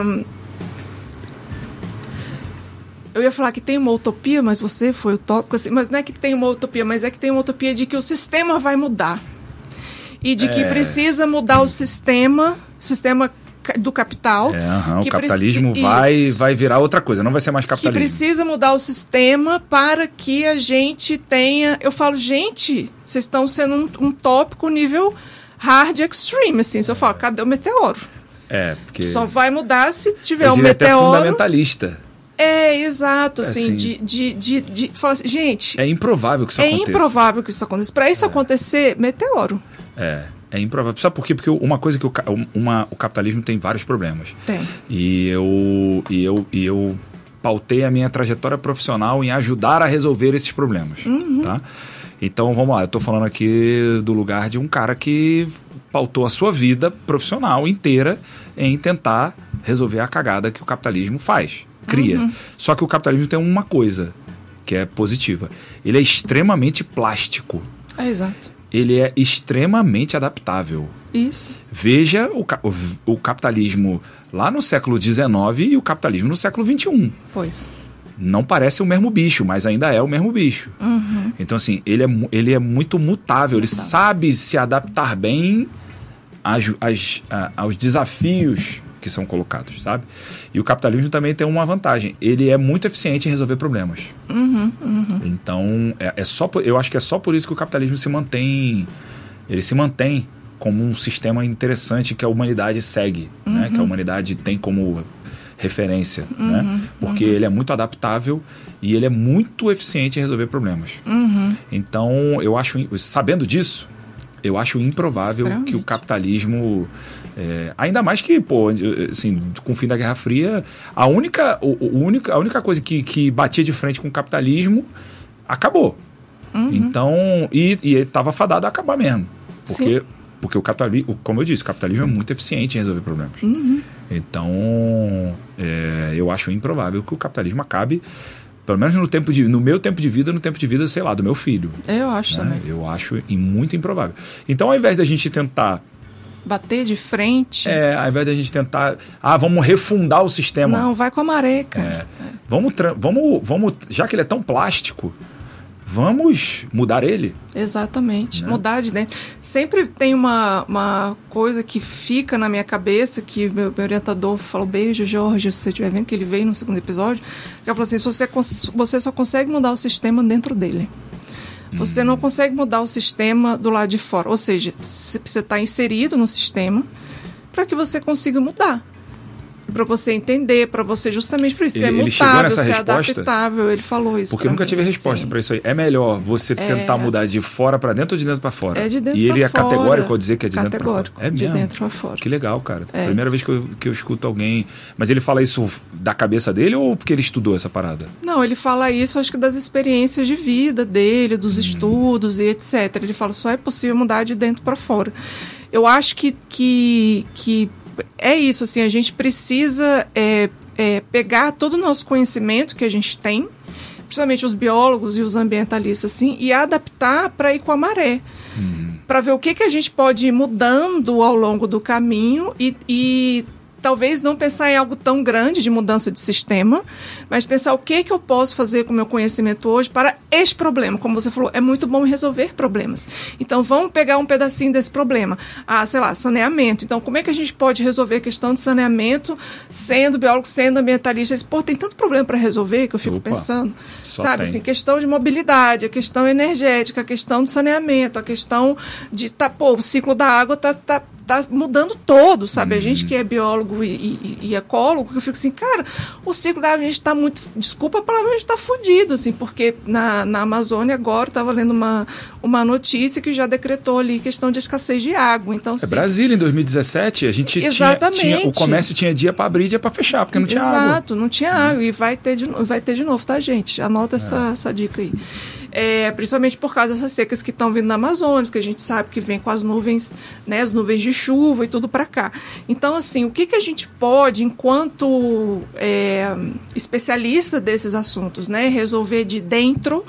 Eu ia falar que tem uma utopia, mas você foi utópico, assim, mas não é que tem uma utopia, mas é que tem uma utopia de que o sistema vai mudar. E de que é... precisa mudar o sistema, sistema do capital. É, uhum, que o capitalismo preci... vai, vai virar outra coisa, não vai ser mais capitalismo. Que precisa mudar o sistema para que a gente tenha... Eu falo, gente, vocês estão sendo um, um tópico nível hard extreme, assim. Se eu falo, cadê o meteoro? É, porque... Só vai mudar se tiver eu um diria meteoro... até fundamentalista. É, exato, assim, assim, de, de, de, de falar assim, gente... É improvável que isso é aconteça. É improvável que isso aconteça. Para isso é. acontecer, meteoro. É. É improvável. Sabe por quê? Porque uma coisa que o, uma, o capitalismo tem vários problemas. Tem. E eu, e, eu, e eu pautei a minha trajetória profissional em ajudar a resolver esses problemas. Uhum. Tá? Então, vamos lá. Eu estou falando aqui do lugar de um cara que pautou a sua vida profissional inteira em tentar resolver a cagada que o capitalismo faz, cria. Uhum. Só que o capitalismo tem uma coisa que é positiva. Ele é extremamente plástico. É, exato. Ele é extremamente adaptável. Isso. Veja o, o, o capitalismo lá no século dezenove e o capitalismo no século vinte e um. Pois. Não parece o mesmo bicho, mas ainda é o mesmo bicho. Uhum. Então, assim, ele é, ele é muito mutável. Ele mutável. Sabe se adaptar bem às, às, aos desafios que são colocados, sabe? E o capitalismo também tem uma vantagem. Ele é muito eficiente em resolver problemas. Uhum, uhum. Então, é, é só por, eu acho que é só por isso que o capitalismo se mantém... Ele se mantém como um sistema interessante que a humanidade segue, uhum. né? Que a humanidade tem como referência, uhum, né? Porque uhum. ele é muito adaptável e ele é muito eficiente em resolver problemas. Uhum. Então, eu acho... Sabendo disso, eu acho improvável que o capitalismo... É, ainda mais que, pô, assim, com o fim da Guerra Fria, a única, o, o única, a única coisa que, que batia de frente com o capitalismo acabou. Uhum. Então, e estava fadado a acabar mesmo. Porque, porque o capitalismo, como eu disse, o capitalismo é muito eficiente em resolver problemas. Uhum. Então, é, eu acho improvável que o capitalismo acabe, pelo menos no, tempo de, no meu tempo de vida, no tempo de vida, sei lá, do meu filho. Eu acho né? também. Eu acho muito improvável. Então, ao invés da gente tentar bater de frente. É, ao invés da gente tentar... Ah, vamos refundar o sistema. Não, vai com a maré, cara. É. É. Vamos, vamos, vamos... Já que ele é tão plástico, vamos mudar ele. Exatamente. Né? Mudar de dentro. Sempre tem uma, uma coisa que fica na minha cabeça, que meu, meu orientador falou, beijo, Jorge, se você estiver vendo, que ele veio no segundo episódio, que ele falou assim, você, você só consegue mudar o sistema dentro dele. Você não consegue mudar o sistema do lado de fora. Ou seja, você está inserido no sistema para que você consiga mudar. para você entender, para você justamente por isso ele, ser ele mutável, ser resposta? adaptável. Ele falou isso. Porque eu nunca mim, tive resposta assim. para isso aí. É melhor você É... tentar mudar de fora para dentro ou de dentro para fora? É de dentro E ele pra é fora. categórico ao dizer que é de categórico, dentro para fora? É mesmo? De dentro para fora. Que legal, cara. É. Primeira vez que eu, que eu escuto alguém... Mas ele fala isso da cabeça dele ou porque ele estudou essa parada? Não, ele fala isso, acho que das experiências de vida dele, dos hum. estudos e etcétera. Ele fala só é possível mudar de dentro para fora. Eu acho que, que, que é isso, assim, a gente precisa é, é, pegar todo o nosso conhecimento que a gente tem, principalmente os biólogos e os ambientalistas, assim, e adaptar para ir com a maré. Hum. Para ver o que, que a gente pode ir mudando ao longo do caminho e, e talvez não pensar em algo tão grande de mudança de sistema, mas pensar o que, que eu posso fazer com o meu conhecimento hoje para este problema. Como você falou, é muito bom resolver problemas. Então, vamos pegar um pedacinho desse problema. Ah, sei lá, saneamento. Então, como é que a gente pode resolver a questão de saneamento sendo biólogo, sendo ambientalista? Pô, tem tanto problema para resolver que eu fico Opa, pensando. Sabe, tem. assim, questão de mobilidade, a questão energética, a questão do saneamento, a questão de, tá, pô, o ciclo da água tá... tá Está mudando todo, sabe? Hum. A gente que é biólogo e, e, e ecólogo, eu fico assim, cara, o ciclo da água, a gente está muito, desculpa a palavra, a gente está fudido, assim, porque na, na Amazônia agora, estava lendo uma, uma notícia que já decretou ali questão de escassez de água. Então, é Brasília, em dois mil e dezessete, a gente tinha, tinha, o comércio tinha dia para abrir e dia para fechar, porque não tinha Exato, água. Exato, não tinha água, e vai ter, de, vai ter de novo, tá, gente? Anota é. essa, essa dica aí. É, principalmente por causa dessas secas que estão vindo na Amazônia, que a gente sabe que vem com as nuvens, né, as nuvens de chuva e tudo para cá. Então, assim, o que, que a gente pode, enquanto é, especialista desses assuntos, né, resolver de dentro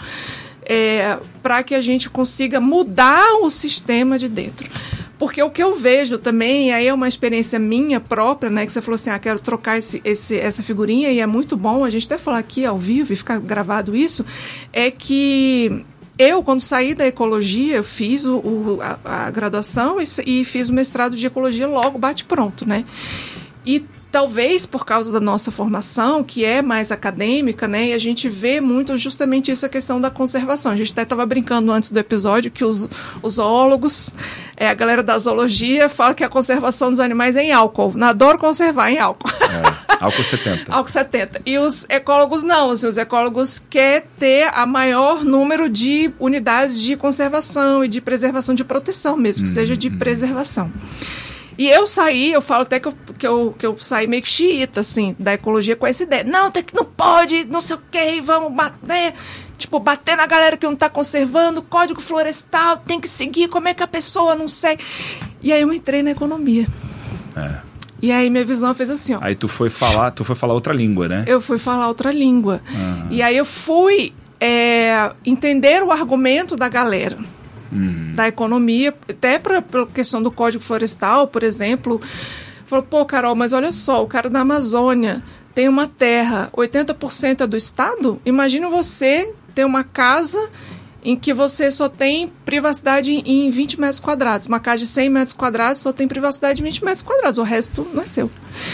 é, para que a gente consiga mudar o sistema de dentro? Porque o que eu vejo também, aí é uma experiência minha própria, né? Que você falou assim, ah, quero trocar esse, esse, essa figurinha, e é muito bom a gente até falar aqui ao vivo e ficar gravado isso, é que eu, quando saí da ecologia, eu fiz o, o, a, a graduação e, e fiz o mestrado de ecologia logo, bate pronto, né? E talvez por causa da nossa formação, que é mais acadêmica, né, e a gente vê muito justamente isso, a questão da conservação. A gente até estava brincando antes do episódio que os, os zoólogos, é, a galera da zoologia fala que a conservação dos animais é em álcool. Não, adoro conservar em álcool. É, álcool setenta. Álcool setenta. E os ecólogos não. Assim, os ecólogos querem ter a maior número de unidades de conservação e de preservação, de proteção mesmo, que hum, seja de hum. preservação. E eu saí, eu falo até que eu, que, eu, que eu saí meio que xiita, assim, da ecologia com essa ideia. Não, tem que não pode, não sei o que, vamos bater, tipo, bater na galera que não está conservando, código florestal, tem que seguir, como é que a pessoa não segue. E aí eu entrei na economia. É. E aí minha visão fez assim, ó. Aí tu foi falar, tu foi falar outra língua, né? Eu fui falar outra língua. Uhum. E aí eu fui é, entender o argumento da galera. Uhum. Da economia, até para a questão do Código Florestal, por exemplo, falou, pô, Carol, mas olha só, o cara da Amazônia tem uma terra, oitenta por cento é do Estado, imagina você ter uma casa em que você só tem privacidade em vinte metros quadrados, uma casa de cem metros quadrados só tem privacidade de vinte metros quadrados, o resto não é seu.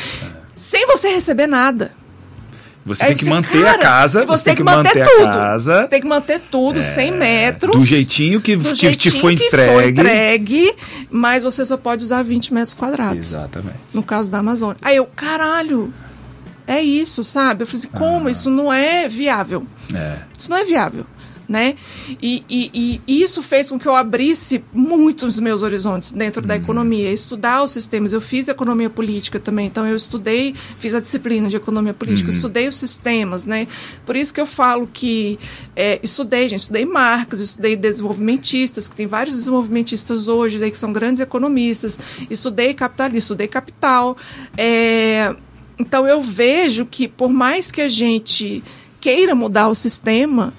Sem você receber nada. Você tem que manter cara, a casa, você, você tem que que manter, manter tudo. a casa. Você tem que manter tudo, é, cem metros. Do jeitinho que, do que jeitinho te foi que entregue. Foi entregue, mas você só pode usar vinte metros quadrados. Exatamente. No caso da Amazônia. Aí eu, caralho, é isso, sabe? Eu falei assim, como? Ah. Isso não é viável. É. Isso não é viável. Né? E, e, e isso fez com que eu abrisse muitos meus horizontes dentro uhum. da economia, estudar os sistemas. Eu fiz economia política também, então eu estudei, fiz a disciplina de economia política, uhum. estudei os sistemas, né? Por isso que eu falo que é, estudei, gente, estudei Marx, estudei desenvolvimentistas, que tem vários desenvolvimentistas hoje aí, que são grandes economistas, estudei capital, estudei capital. É, então eu vejo que por mais que a gente queira mudar o sistema,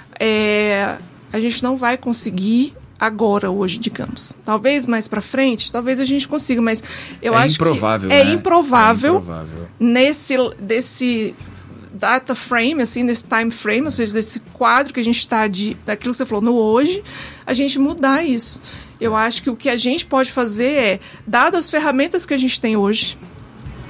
É, a gente não vai conseguir agora, hoje, digamos. Talvez mais para frente, talvez a gente consiga, mas eu é acho improvável, que né? é improvável, é improvável nesse desse data frame, assim, nesse time frame, ou seja, desse quadro que a gente está, de, daquilo que você falou, no hoje, a gente mudar isso. Eu acho que o que a gente pode fazer é, dadas as ferramentas que a gente tem hoje,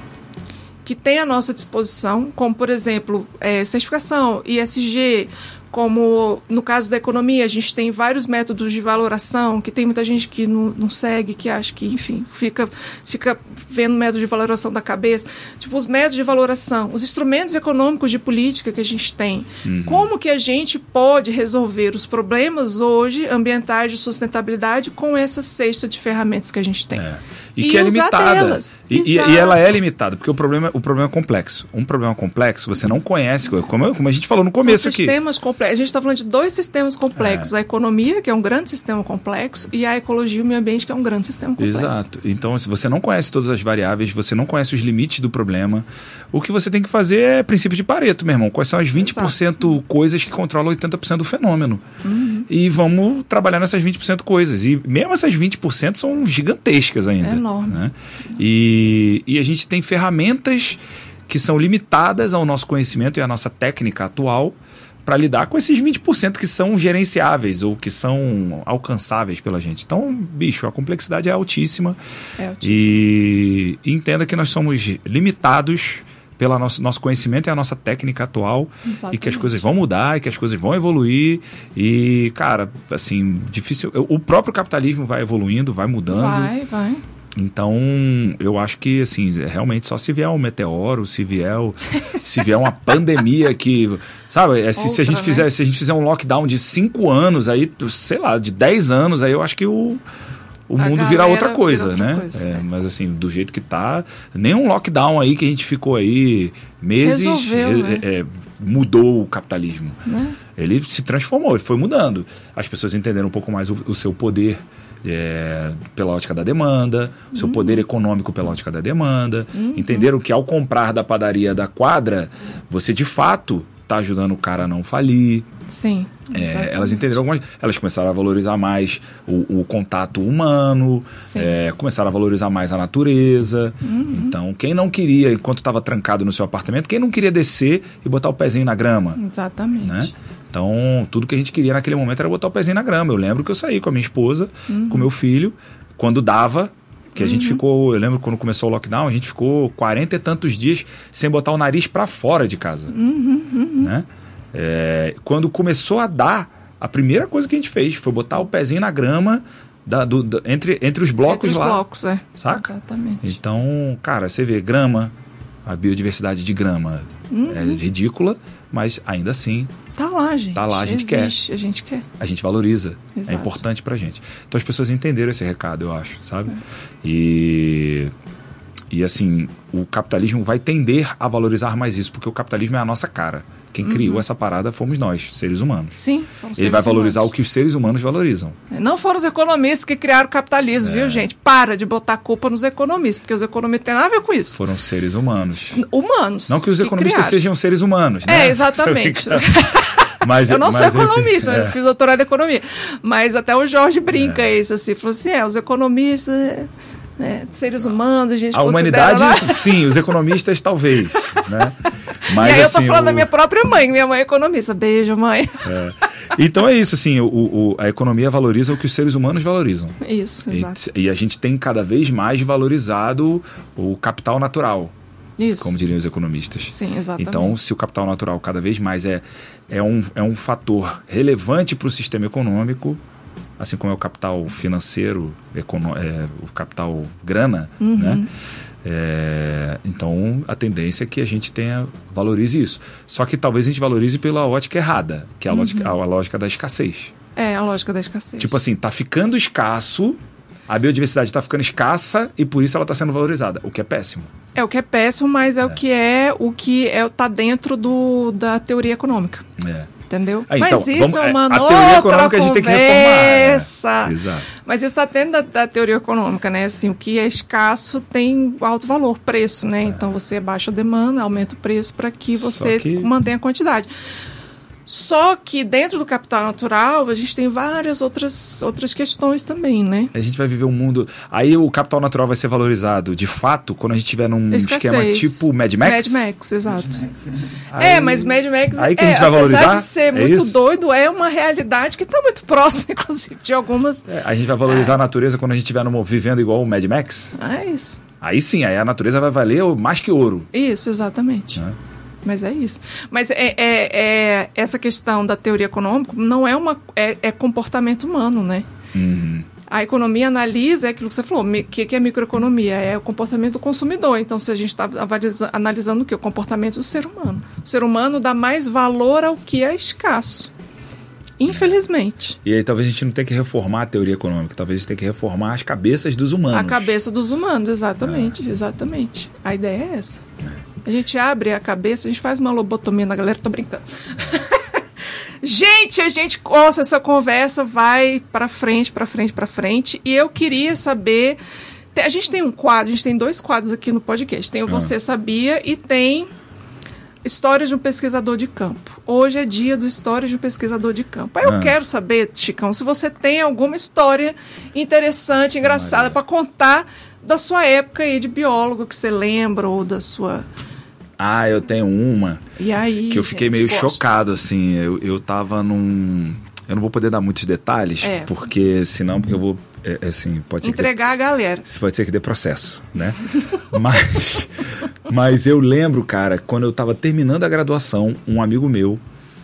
que tem à nossa disposição, como, por exemplo, é, certificação, I S G, como no caso da economia, a gente tem vários métodos de valoração, que tem muita gente que não, não segue, que acha que, enfim, fica, fica vendo método de valoração da cabeça. Tipo, os métodos de valoração, os instrumentos econômicos de política que a gente tem. Uhum. Como que a gente pode resolver os problemas hoje, ambientais de sustentabilidade, com essa cesta de ferramentas que a gente tem? É. E, e que é limitada. E, e, e ela é limitada, porque o problema, o problema é complexo. Um problema complexo, você não conhece, como, como a gente falou no começo aqui. São sistemas complexos. A gente está falando de dois sistemas complexos. É. A economia, que é um grande sistema complexo, e a ecologia e o meio ambiente, que é um grande sistema complexo. Exato. Então, se você não conhece todas as variáveis, você não conhece os limites do problema, o que você tem que fazer é princípio de Pareto, meu irmão. Quais são as vinte por cento Exato. Coisas que controlam oitenta por cento do fenômeno? Uhum. E vamos trabalhar nessas vinte por cento coisas. E mesmo essas vinte por cento são gigantescas ainda. É enorme. Né? E, e a gente tem ferramentas que são limitadas ao nosso conhecimento e à nossa técnica atual para lidar com esses vinte por cento que são gerenciáveis ou que são alcançáveis pela gente. Então, bicho, a complexidade é altíssima. É altíssima. E, e entenda que nós somos limitados pelo nosso, nosso conhecimento e a nossa técnica atual. Exatamente. E que as coisas vão mudar, e que as coisas vão evoluir. E, cara, assim, difícil... O próprio capitalismo vai evoluindo, vai mudando. Vai, vai. Então, eu acho que, assim, realmente só se vier um meteoro, se vier, se vier uma pandemia que, sabe, é, se, Outra, se, a gente fizer, né? se a gente fizer um lockdown de cinco anos, aí, sei lá, de dez anos, aí eu acho que o, o mundo vira outra coisa, vira outra né? Coisa, é, é. Mas, assim, do jeito que tá, nenhum lockdown aí que a gente ficou aí meses Resolveu, é, né? é, mudou o capitalismo. Né? Ele se transformou, ele foi mudando. As pessoas entenderam um pouco mais o, o seu poder. É, pela ótica da demanda, o seu uhum. poder econômico pela ótica da demanda, uhum. entenderam que ao comprar da padaria da quadra, você de fato está ajudando o cara a não falir. Sim. É, elas entenderam algumas. Elas começaram a valorizar mais o, o contato humano, é, começaram a valorizar mais a natureza. Uhum. Então, quem não queria, enquanto estava trancado no seu apartamento, quem não queria descer e botar o pezinho na grama? Exatamente. Né? Então, tudo que a gente queria naquele momento era botar o pezinho na grama. Eu lembro que eu saí com a minha esposa, uhum. com meu filho, quando dava, que a uhum. gente ficou, eu lembro quando começou o lockdown, a gente ficou quarenta e tantos dias sem botar o nariz para fora de casa. Uhum, uhum. Né? É, quando começou a dar, a primeira coisa que a gente fez foi botar o pezinho na grama da, do, da, entre, entre os blocos entre os lá. blocos, é. Saca? Exatamente. Então, cara, você vê grama, a biodiversidade de grama uhum. é ridícula, mas ainda assim... Tá lá, gente. Tá lá, a gente Existe, quer. A gente quer. A gente valoriza. Exato. É importante pra gente. Então as pessoas entenderam esse recado, eu acho, sabe? É. E... E assim, o capitalismo vai tender a valorizar mais isso, porque o capitalismo é a nossa cara. Quem uhum. criou essa parada fomos nós, seres humanos. Sim, fomos Ele seres vai valorizar humanos. O que os seres humanos valorizam. Não foram os economistas que criaram o capitalismo, é. viu, gente? Para de botar a culpa nos economistas, porque os economistas têm nada a ver com isso. Foram seres humanos. Humanos. Não que os economistas criaram. sejam seres humanos, né? É, exatamente. Mas, eu não mas, sou economista, enfim, eu é. fiz doutorado em economia. Mas até o Jorge brinca é. isso, assim. Falou assim, é, os economistas... É, seres humanos, a gente a humanidade, lá... sim, os economistas talvez, né? Mas, e aí assim, eu tô falando o... da minha própria mãe, minha mãe é economista, beijo mãe. É. Então é isso, assim, o, o, a economia valoriza o que os seres humanos valorizam. Isso, exato. E, e a gente tem cada vez mais valorizado o capital natural, isso. como diriam os economistas. Sim, exatamente. Então, se o capital natural cada vez mais é, é, um, é um fator relevante para o sistema econômico, assim como é o capital financeiro, econo- é, o capital grana, uhum. né? É, então, a tendência é que a gente tenha, valorize isso. Só que talvez a gente valorize pela ótica errada, que é a, uhum. lógica, a, a lógica da escassez. É, a lógica da escassez. Tipo assim, tá ficando escasso, a biodiversidade está ficando escassa e por isso ela está sendo valorizada, o que é péssimo. É o que é péssimo, mas é, é. o que é o que é, tá dentro do, da teoria econômica. É. Entendeu? Ah, então, mas isso vamos, é uma a outra teoria econômica a gente tem que conversa. reformar. Né? Exato. Mas isso está dentro da, da teoria econômica, né? Assim, o que é escasso tem alto valor, preço, né? É. Então você baixa a demanda, aumenta o preço para que você que... mantenha a quantidade. Só que dentro do capital natural a gente tem várias outras, outras questões também, né? A gente vai viver um mundo... Aí o capital natural vai ser valorizado, de fato, quando a gente tiver num Escassez. esquema tipo Mad Max? Mad Max, exato. Mad Max. Aí, é, mas Mad Max, aí que a gente é, vai valorizar? apesar de ser é muito isso? doido, é uma realidade que está muito próxima, inclusive, de algumas... É, a gente vai valorizar é. a natureza quando a gente estiver no, vivendo igual o Mad Max? É isso. Aí sim, aí a natureza vai valer mais que ouro. Isso, exatamente. É. Mas é isso. Mas é, é, é, essa questão da teoria econômica não é uma... É, é comportamento humano, né? Uhum. A economia analisa, é aquilo que você falou, o que, que é microeconomia? É o comportamento do consumidor. Então, se a gente está analisando o que? O comportamento do ser humano. O ser humano dá mais valor ao que é escasso. Infelizmente. E aí talvez a gente não tenha que reformar a teoria econômica, talvez a gente tenha que reformar as cabeças dos humanos. A cabeça dos humanos, exatamente, é. exatamente. A ideia é essa. É. A gente abre a cabeça, a gente faz uma lobotomia na galera, tô brincando. Gente, a gente, nossa, essa conversa vai para frente, para frente, para frente. E eu queria saber... A gente tem um quadro, a gente tem dois quadros aqui no podcast. Tem o Você Sabia e tem Histórias de um Pesquisador de Campo. Hoje é dia do Histórias de um Pesquisador de Campo. Aí eu ah. quero saber, Chicão, se você tem alguma história interessante, engraçada, para contar da sua época aí de biólogo que você lembra, ou da sua... Ah, eu tenho uma e aí, que eu fiquei gente, meio gosto. chocado, assim, eu, eu tava num... Eu não vou poder dar muitos detalhes, é. porque senão porque eu vou, é, assim, pode ser entregar que dê, a galera. Pode ser que dê processo, né? mas, mas eu lembro, cara, quando eu tava terminando a graduação, um amigo meu,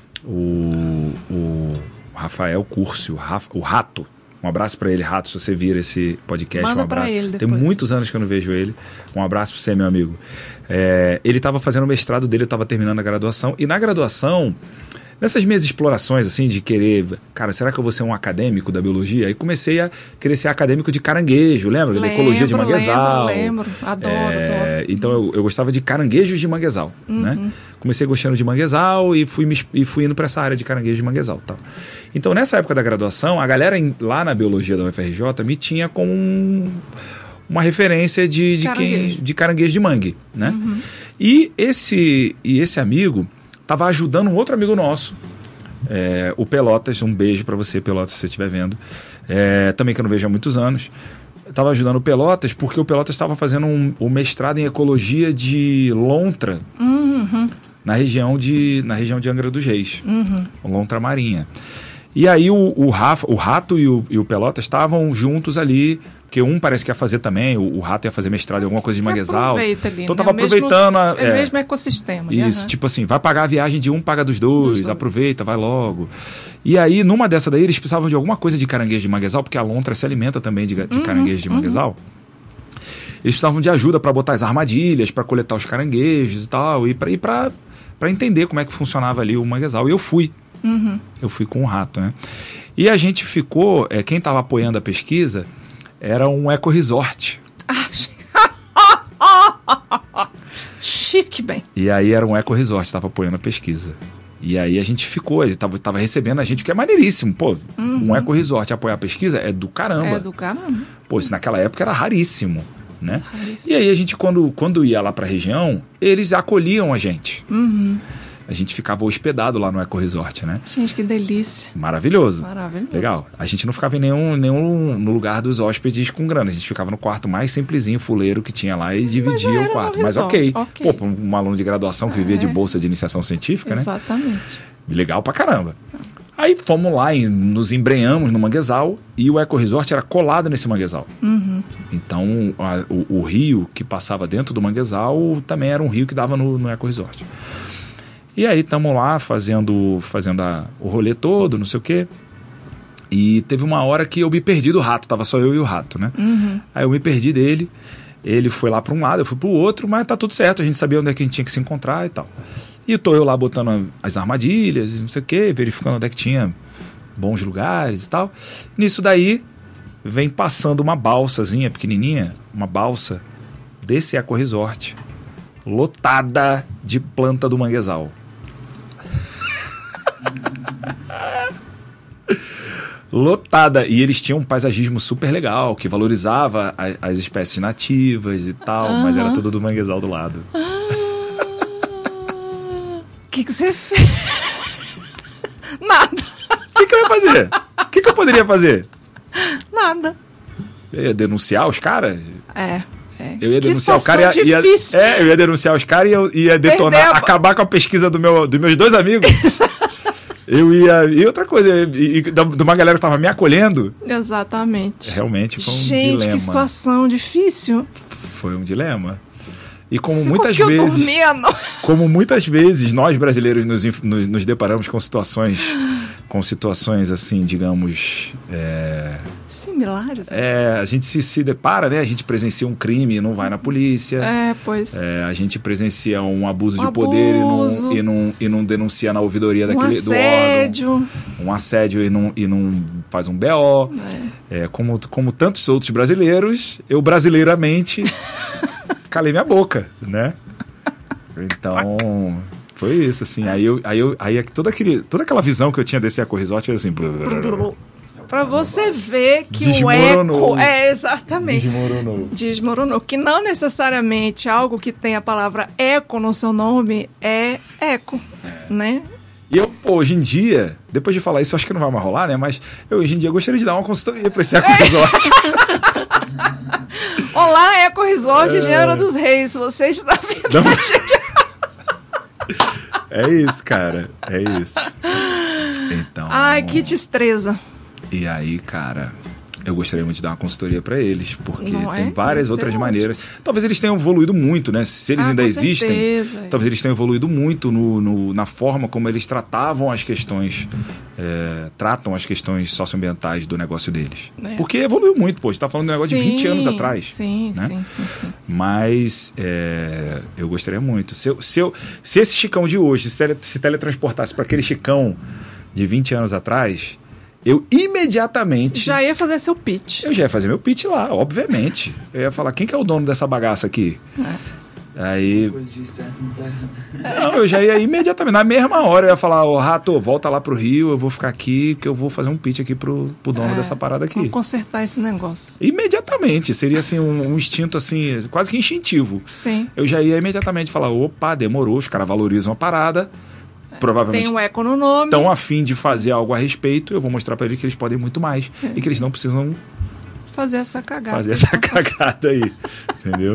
o, o Rafael Curcio, o Rato, um abraço pra ele, Rato, se você vir esse podcast, manda um abraço. Pra ele depois. Tem muitos anos que eu não vejo ele. Um abraço pra você, meu amigo. É, ele estava fazendo o mestrado dele, eu estava terminando a graduação. E na graduação, nessas minhas explorações, assim, de querer... Cara, será que eu vou ser um acadêmico da biologia? Aí comecei a querer ser acadêmico de caranguejo, lembra? Lembro, da ecologia de manguezal. Lembro, lembro. Adoro, é, adoro. Então eu, eu gostava de caranguejos de manguezal, uhum. né? Comecei gostando de manguezal e fui, me, e fui indo para essa área de caranguejo de manguezal, tal. Então, nessa época da graduação, a galera em, lá na biologia da U F R J me tinha como um, uma referência de, de, caranguejo. Quem, de caranguejo de mangue, né? Uhum. E, esse, e esse amigo estava ajudando um outro amigo nosso, é, o Pelotas. Um beijo para você, Pelotas, se você estiver vendo. É, também que eu não vejo há muitos anos. Estava ajudando o Pelotas porque o Pelotas estava fazendo um, um mestrado em ecologia de lontra uhum. na, região de, na região de Angra dos Reis, uhum. lontra marinha. E aí o, o, Rafa, o Rato e o, e o Pelota estavam juntos ali, porque um parece que ia fazer também, o, o Rato ia fazer mestrado em alguma coisa de manguezal. Aproveita ali, então né? tava é aproveitando... Mesmo, a, é o é, mesmo ecossistema. Isso, uhum. tipo assim, vai pagar a viagem de um, paga dos dois, dos aproveita, dois. Vai logo. E aí, numa dessa daí, eles precisavam de alguma coisa de caranguejo de manguezal, porque a lontra se alimenta também de, de uhum, caranguejo de manguezal. Uhum. Eles precisavam de ajuda para botar as armadilhas, para coletar os caranguejos e tal, e para entender como é que funcionava ali o manguezal. E eu fui. Uhum. Eu fui com o Rato, né? E a gente ficou... É, quem estava apoiando a pesquisa era um eco-resort. Chique, bem. E aí era um eco-resort, estava apoiando a pesquisa. E aí a gente ficou, ele tava, tava recebendo a gente, o que é maneiríssimo. Pô, uhum. um eco-resort apoiar a pesquisa é do caramba. É do caramba. Pô, isso naquela época era raríssimo, né? Raríssimo. E aí a gente, quando, quando ia lá pra região, eles acolhiam a gente. Uhum. A gente ficava hospedado lá no eco-resort, né? Gente, que delícia. Maravilhoso. Maravilhoso. Legal. A gente não ficava em nenhum, nenhum no lugar dos hóspedes com grana. A gente ficava no quarto mais simplesinho, fuleiro que tinha lá e dividia o quarto. Mas ok. okay. Pô, um aluno de graduação que vivia é. de bolsa de iniciação científica, Exatamente. né? Exatamente. Legal pra caramba. Aí fomos lá e nos embrenhamos no manguezal e o eco-resort era colado nesse manguezal. Uhum. Então, a, o, o rio que passava dentro do manguezal também era um rio que dava no, no eco-resort. E aí estamos lá fazendo, fazendo a, o rolê todo, não sei o quê. E teve uma hora que eu me perdi do Rato, tava só eu e o Rato, né? Uhum. Aí eu me perdi dele, ele foi lá para um lado, eu fui para o outro, mas tá tudo certo, a gente sabia onde é que a gente tinha que se encontrar e tal. E tô eu lá botando as armadilhas, não sei o quê, verificando onde é que tinha bons lugares e tal. Nisso daí, vem passando uma balsazinha pequenininha, uma balsa desse eco-resort, lotada de planta do manguezal. Lotada. E eles tinham um paisagismo super legal, que valorizava a, as espécies nativas e tal, uhum. mas era tudo do manguezal do lado. O que que você fez? Nada. O que que eu ia fazer? O que que eu poderia fazer? Nada. Eu ia denunciar os caras? É. É. Eu ia que denunciar o cara e ia, ia, é, eu ia denunciar os caras e eu ia detonar, Perdeu. acabar com a pesquisa do meu, dos meus dois amigos. Eu ia... E outra coisa, e, e, de uma galera que tava me acolhendo. Exatamente. Realmente foi um Gente, dilema. Gente, que situação difícil. Foi um dilema. E como Você muitas conseguiu vezes, dormir à noite? como muitas vezes nós brasileiros nos, inf- nos, nos deparamos com situações, com situações assim, digamos, é, Similares. é, a gente se, se depara, né? A gente presencia um crime e não vai na polícia. É, pois. É, a gente presencia um abuso Um de poder e abuso. não, e, não, e não denuncia na ouvidoria Um daquele, do órgão. assédio. Um assédio e não, e não faz um B O. É. É, como, como tantos outros brasileiros, eu brasileiramente calei minha boca, né? Então, foi isso, assim. Aí, eu, aí, eu, aí toda, aquele, toda aquela visão que eu tinha desse Eco Resort foi assim... Pra você ver que Desmoronou. o eco... É, exatamente. Desmoronou. Desmoronou. Que não necessariamente algo que tem a palavra eco no seu nome é eco, é. né? E eu, pô, hoje em dia, depois de falar isso, eu acho que não vai mais rolar, né? Mas eu, hoje em dia, gostaria de dar uma consultoria pra esse Eco Resort. Olá, Eco Resort, É. Engenheiro dos Reis. Você está vendo Não. a gente... É isso, cara. É isso. Então... Ai, que destreza. E aí, cara, eu gostaria muito de dar uma consultoria para eles, porque Não tem é? várias Deve outras ser maneiras. Talvez eles tenham evoluído muito, né? Se eles Ah, ainda com existem, certeza. talvez eles tenham evoluído muito no, no- na forma como eles tratavam as questões, é, tratam as questões socioambientais do negócio deles. É. Porque evoluiu muito, pô. A gente tá falando de um negócio de vinte anos Sim, atrás. Sim, né? sim, sim, sim. Mas é, eu gostaria muito. Se, eu, se, eu, se esse Chicão de hoje se, tele, se teletransportasse para aquele Chicão de vinte anos atrás, eu imediatamente... Já ia fazer seu pitch. Eu já ia fazer meu pitch lá, obviamente. Eu ia falar, quem que é o dono dessa bagaça aqui? É. Aí... Não, eu já ia imediatamente, na mesma hora, eu ia falar, ô Rato, volta lá pro Rio, eu vou ficar aqui, que eu vou fazer um pitch aqui pro, pro dono É, dessa parada aqui. Vamos consertar esse negócio. Imediatamente, seria assim um, um instinto assim, quase que instintivo. Sim. Eu já ia imediatamente falar, opa, demorou, os caras valorizam a parada, provavelmente Tem o eco no nome. estão a fim de fazer algo a respeito, eu vou mostrar para eles que eles podem muito mais É. e que eles não precisam Fazer essa cagada. fazer essa cagada aí, entendeu?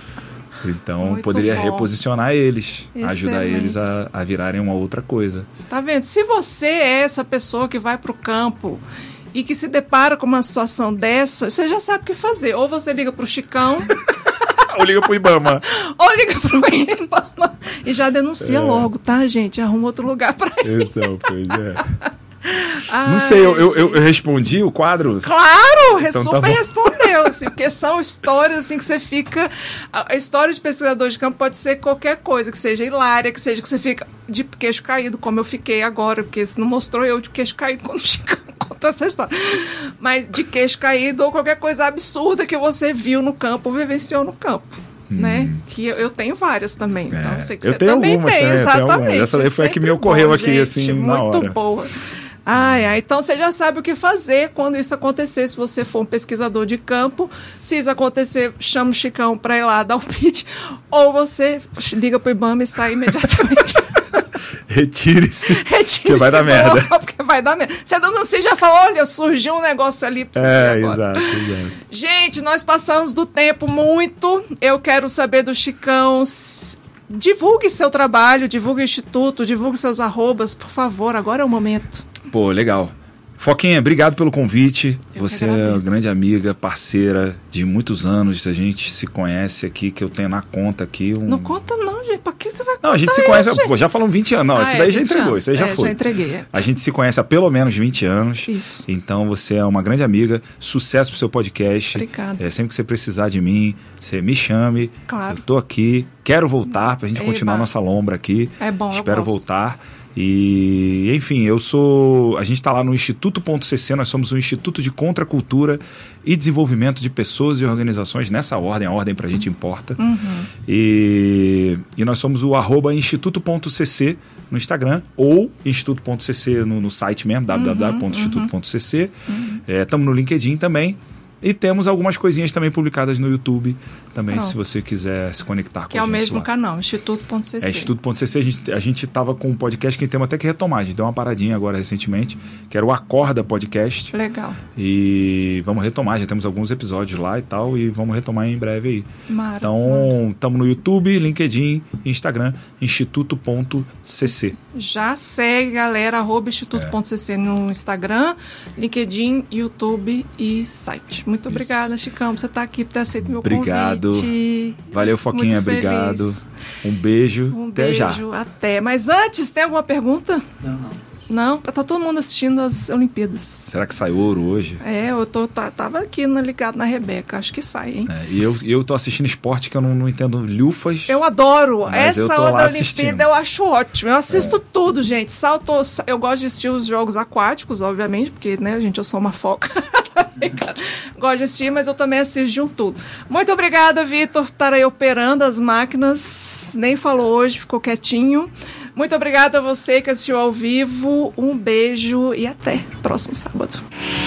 Então, Muito poderia bom. reposicionar eles, ajudar Excelente. eles a, a virarem uma outra coisa. Tá vendo? Se você é essa pessoa que vai pro campo e que se depara com uma situação dessa, você já sabe o que fazer. Ou você liga pro Chicão, Ou liga pro Ibama. ou liga pro Ibama e já denuncia É. logo, tá, gente? Arruma outro lugar pra ele. Então, pois é. Ai, Não sei, eu, eu, eu- eu respondi o quadro? Claro, Então tá super bom. respondeu, assim, porque são histórias assim que você fica. A a história de pesquisador de campo pode ser qualquer coisa, que seja hilária, que seja que você fica de queixo caído, como eu fiquei agora, porque você não mostrou eu de queixo caído quando o Chico contou essa história. Mas de queixo caído ou qualquer coisa absurda que você viu no campo, vivenciou no campo. Né? Que eu, eu tenho várias também. Então, É, sei que eu você tenho também algumas tem, também, eu tenho exatamente. algumas. Essa daí foi a que Sempre me ocorreu bom, aqui, gente, assim, na muito hora. boa. Ai, ai, então você já sabe o que fazer quando isso acontecer, se você for um pesquisador de campo. Se isso acontecer, chama o Chicão para ir lá dar o pitch, ou você liga pro Ibama e sai imediatamente. Retire-se, Retire-se que vai dar do merda. local, porque vai dar merda. Você denuncia e já fala, olha, surgiu um negócio ali pra você É, ver agora. exato, exato. Gente, nós passamos do tempo muito. Eu quero saber do Chicão. S- Divulgue seu trabalho, divulgue o instituto, divulgue seus arrobas, por favor. Agora é o momento. Pô, legal. Foquinha, obrigado pelo convite. Eu Você que é uma agradeço. grande amiga, parceira de muitos anos. A gente se conhece aqui, que eu tenho na conta aqui. Um... Não conta não, gente. Pra que você vai contar Não, a gente se isso, conhece. gente? Pô, já falamos vinte anos. Não, Ah, esse é, daí já vinte entregou, anos. isso aí já É, foi. já entreguei, é. A gente se conhece há pelo menos vinte anos. Isso. Então você é uma grande amiga. Sucesso pro seu podcast. Obrigada. É, sempre que você precisar de mim, você me chame. Claro. Eu tô aqui. Quero voltar pra gente Eba. continuar nossa lombra aqui. É bom, eu Espero gosto. voltar. E, enfim, eu sou. A gente está lá no Instituto.cc, nós somos um Instituto de Contracultura e Desenvolvimento de Pessoas e Organizações, nessa ordem, a ordem pra gente importa. Uhum. E, e nós somos o arroba instituto.cc no Instagram ou instituto.cc no, no site mesmo, w w w ponto instituto ponto c c. Estamos no LinkedIn também. E temos algumas coisinhas também publicadas no YouTube, também, Pronto. se você quiser se conectar com Que a é o gente mesmo lá. canal, instituto.cc. É instituto.cc, a gente, a gente tava com um podcast que temos até que retomar, a gente deu uma paradinha agora recentemente, que era o Acorda Podcast, Legal. e vamos retomar, já temos alguns episódios lá e tal, e vamos retomar em breve aí. Mara, mara. Então, estamos no YouTube, LinkedIn, Instagram, instituto.cc. Já segue, galera, arroba instituto.cc é. no Instagram, LinkedIn, YouTube e site. Muito Isso. obrigada, Chicão, por você estar aqui, por ter aceito meu obrigado. convite. Valeu, Foquinha, obrigado. Um beijo, um até beijo, já. Um beijo, até. Mas antes, tem alguma pergunta? Não, não. Não? Tá todo mundo assistindo as Olimpíadas. Será que sai ouro hoje? É, eu tô, tá, tava aqui na, ligado na Rebeca, acho que sai, hein? É, e eu, eu tô assistindo esporte que eu não, não entendo lufas. Eu adoro. Essa eu onda Olimpíada eu acho ótimo. Eu assisto é. tudo, gente. Salto, eu gosto de assistir os jogos aquáticos, obviamente, porque, né, gente, eu sou uma foca. Gosto de assistir, mas eu também assisto de um tudo. Muito obrigada, Vitor, por estar aí operando as máquinas. Nem falou hoje, ficou quietinho. Muito obrigada a você que assistiu ao vivo. Um beijo e até próximo sábado.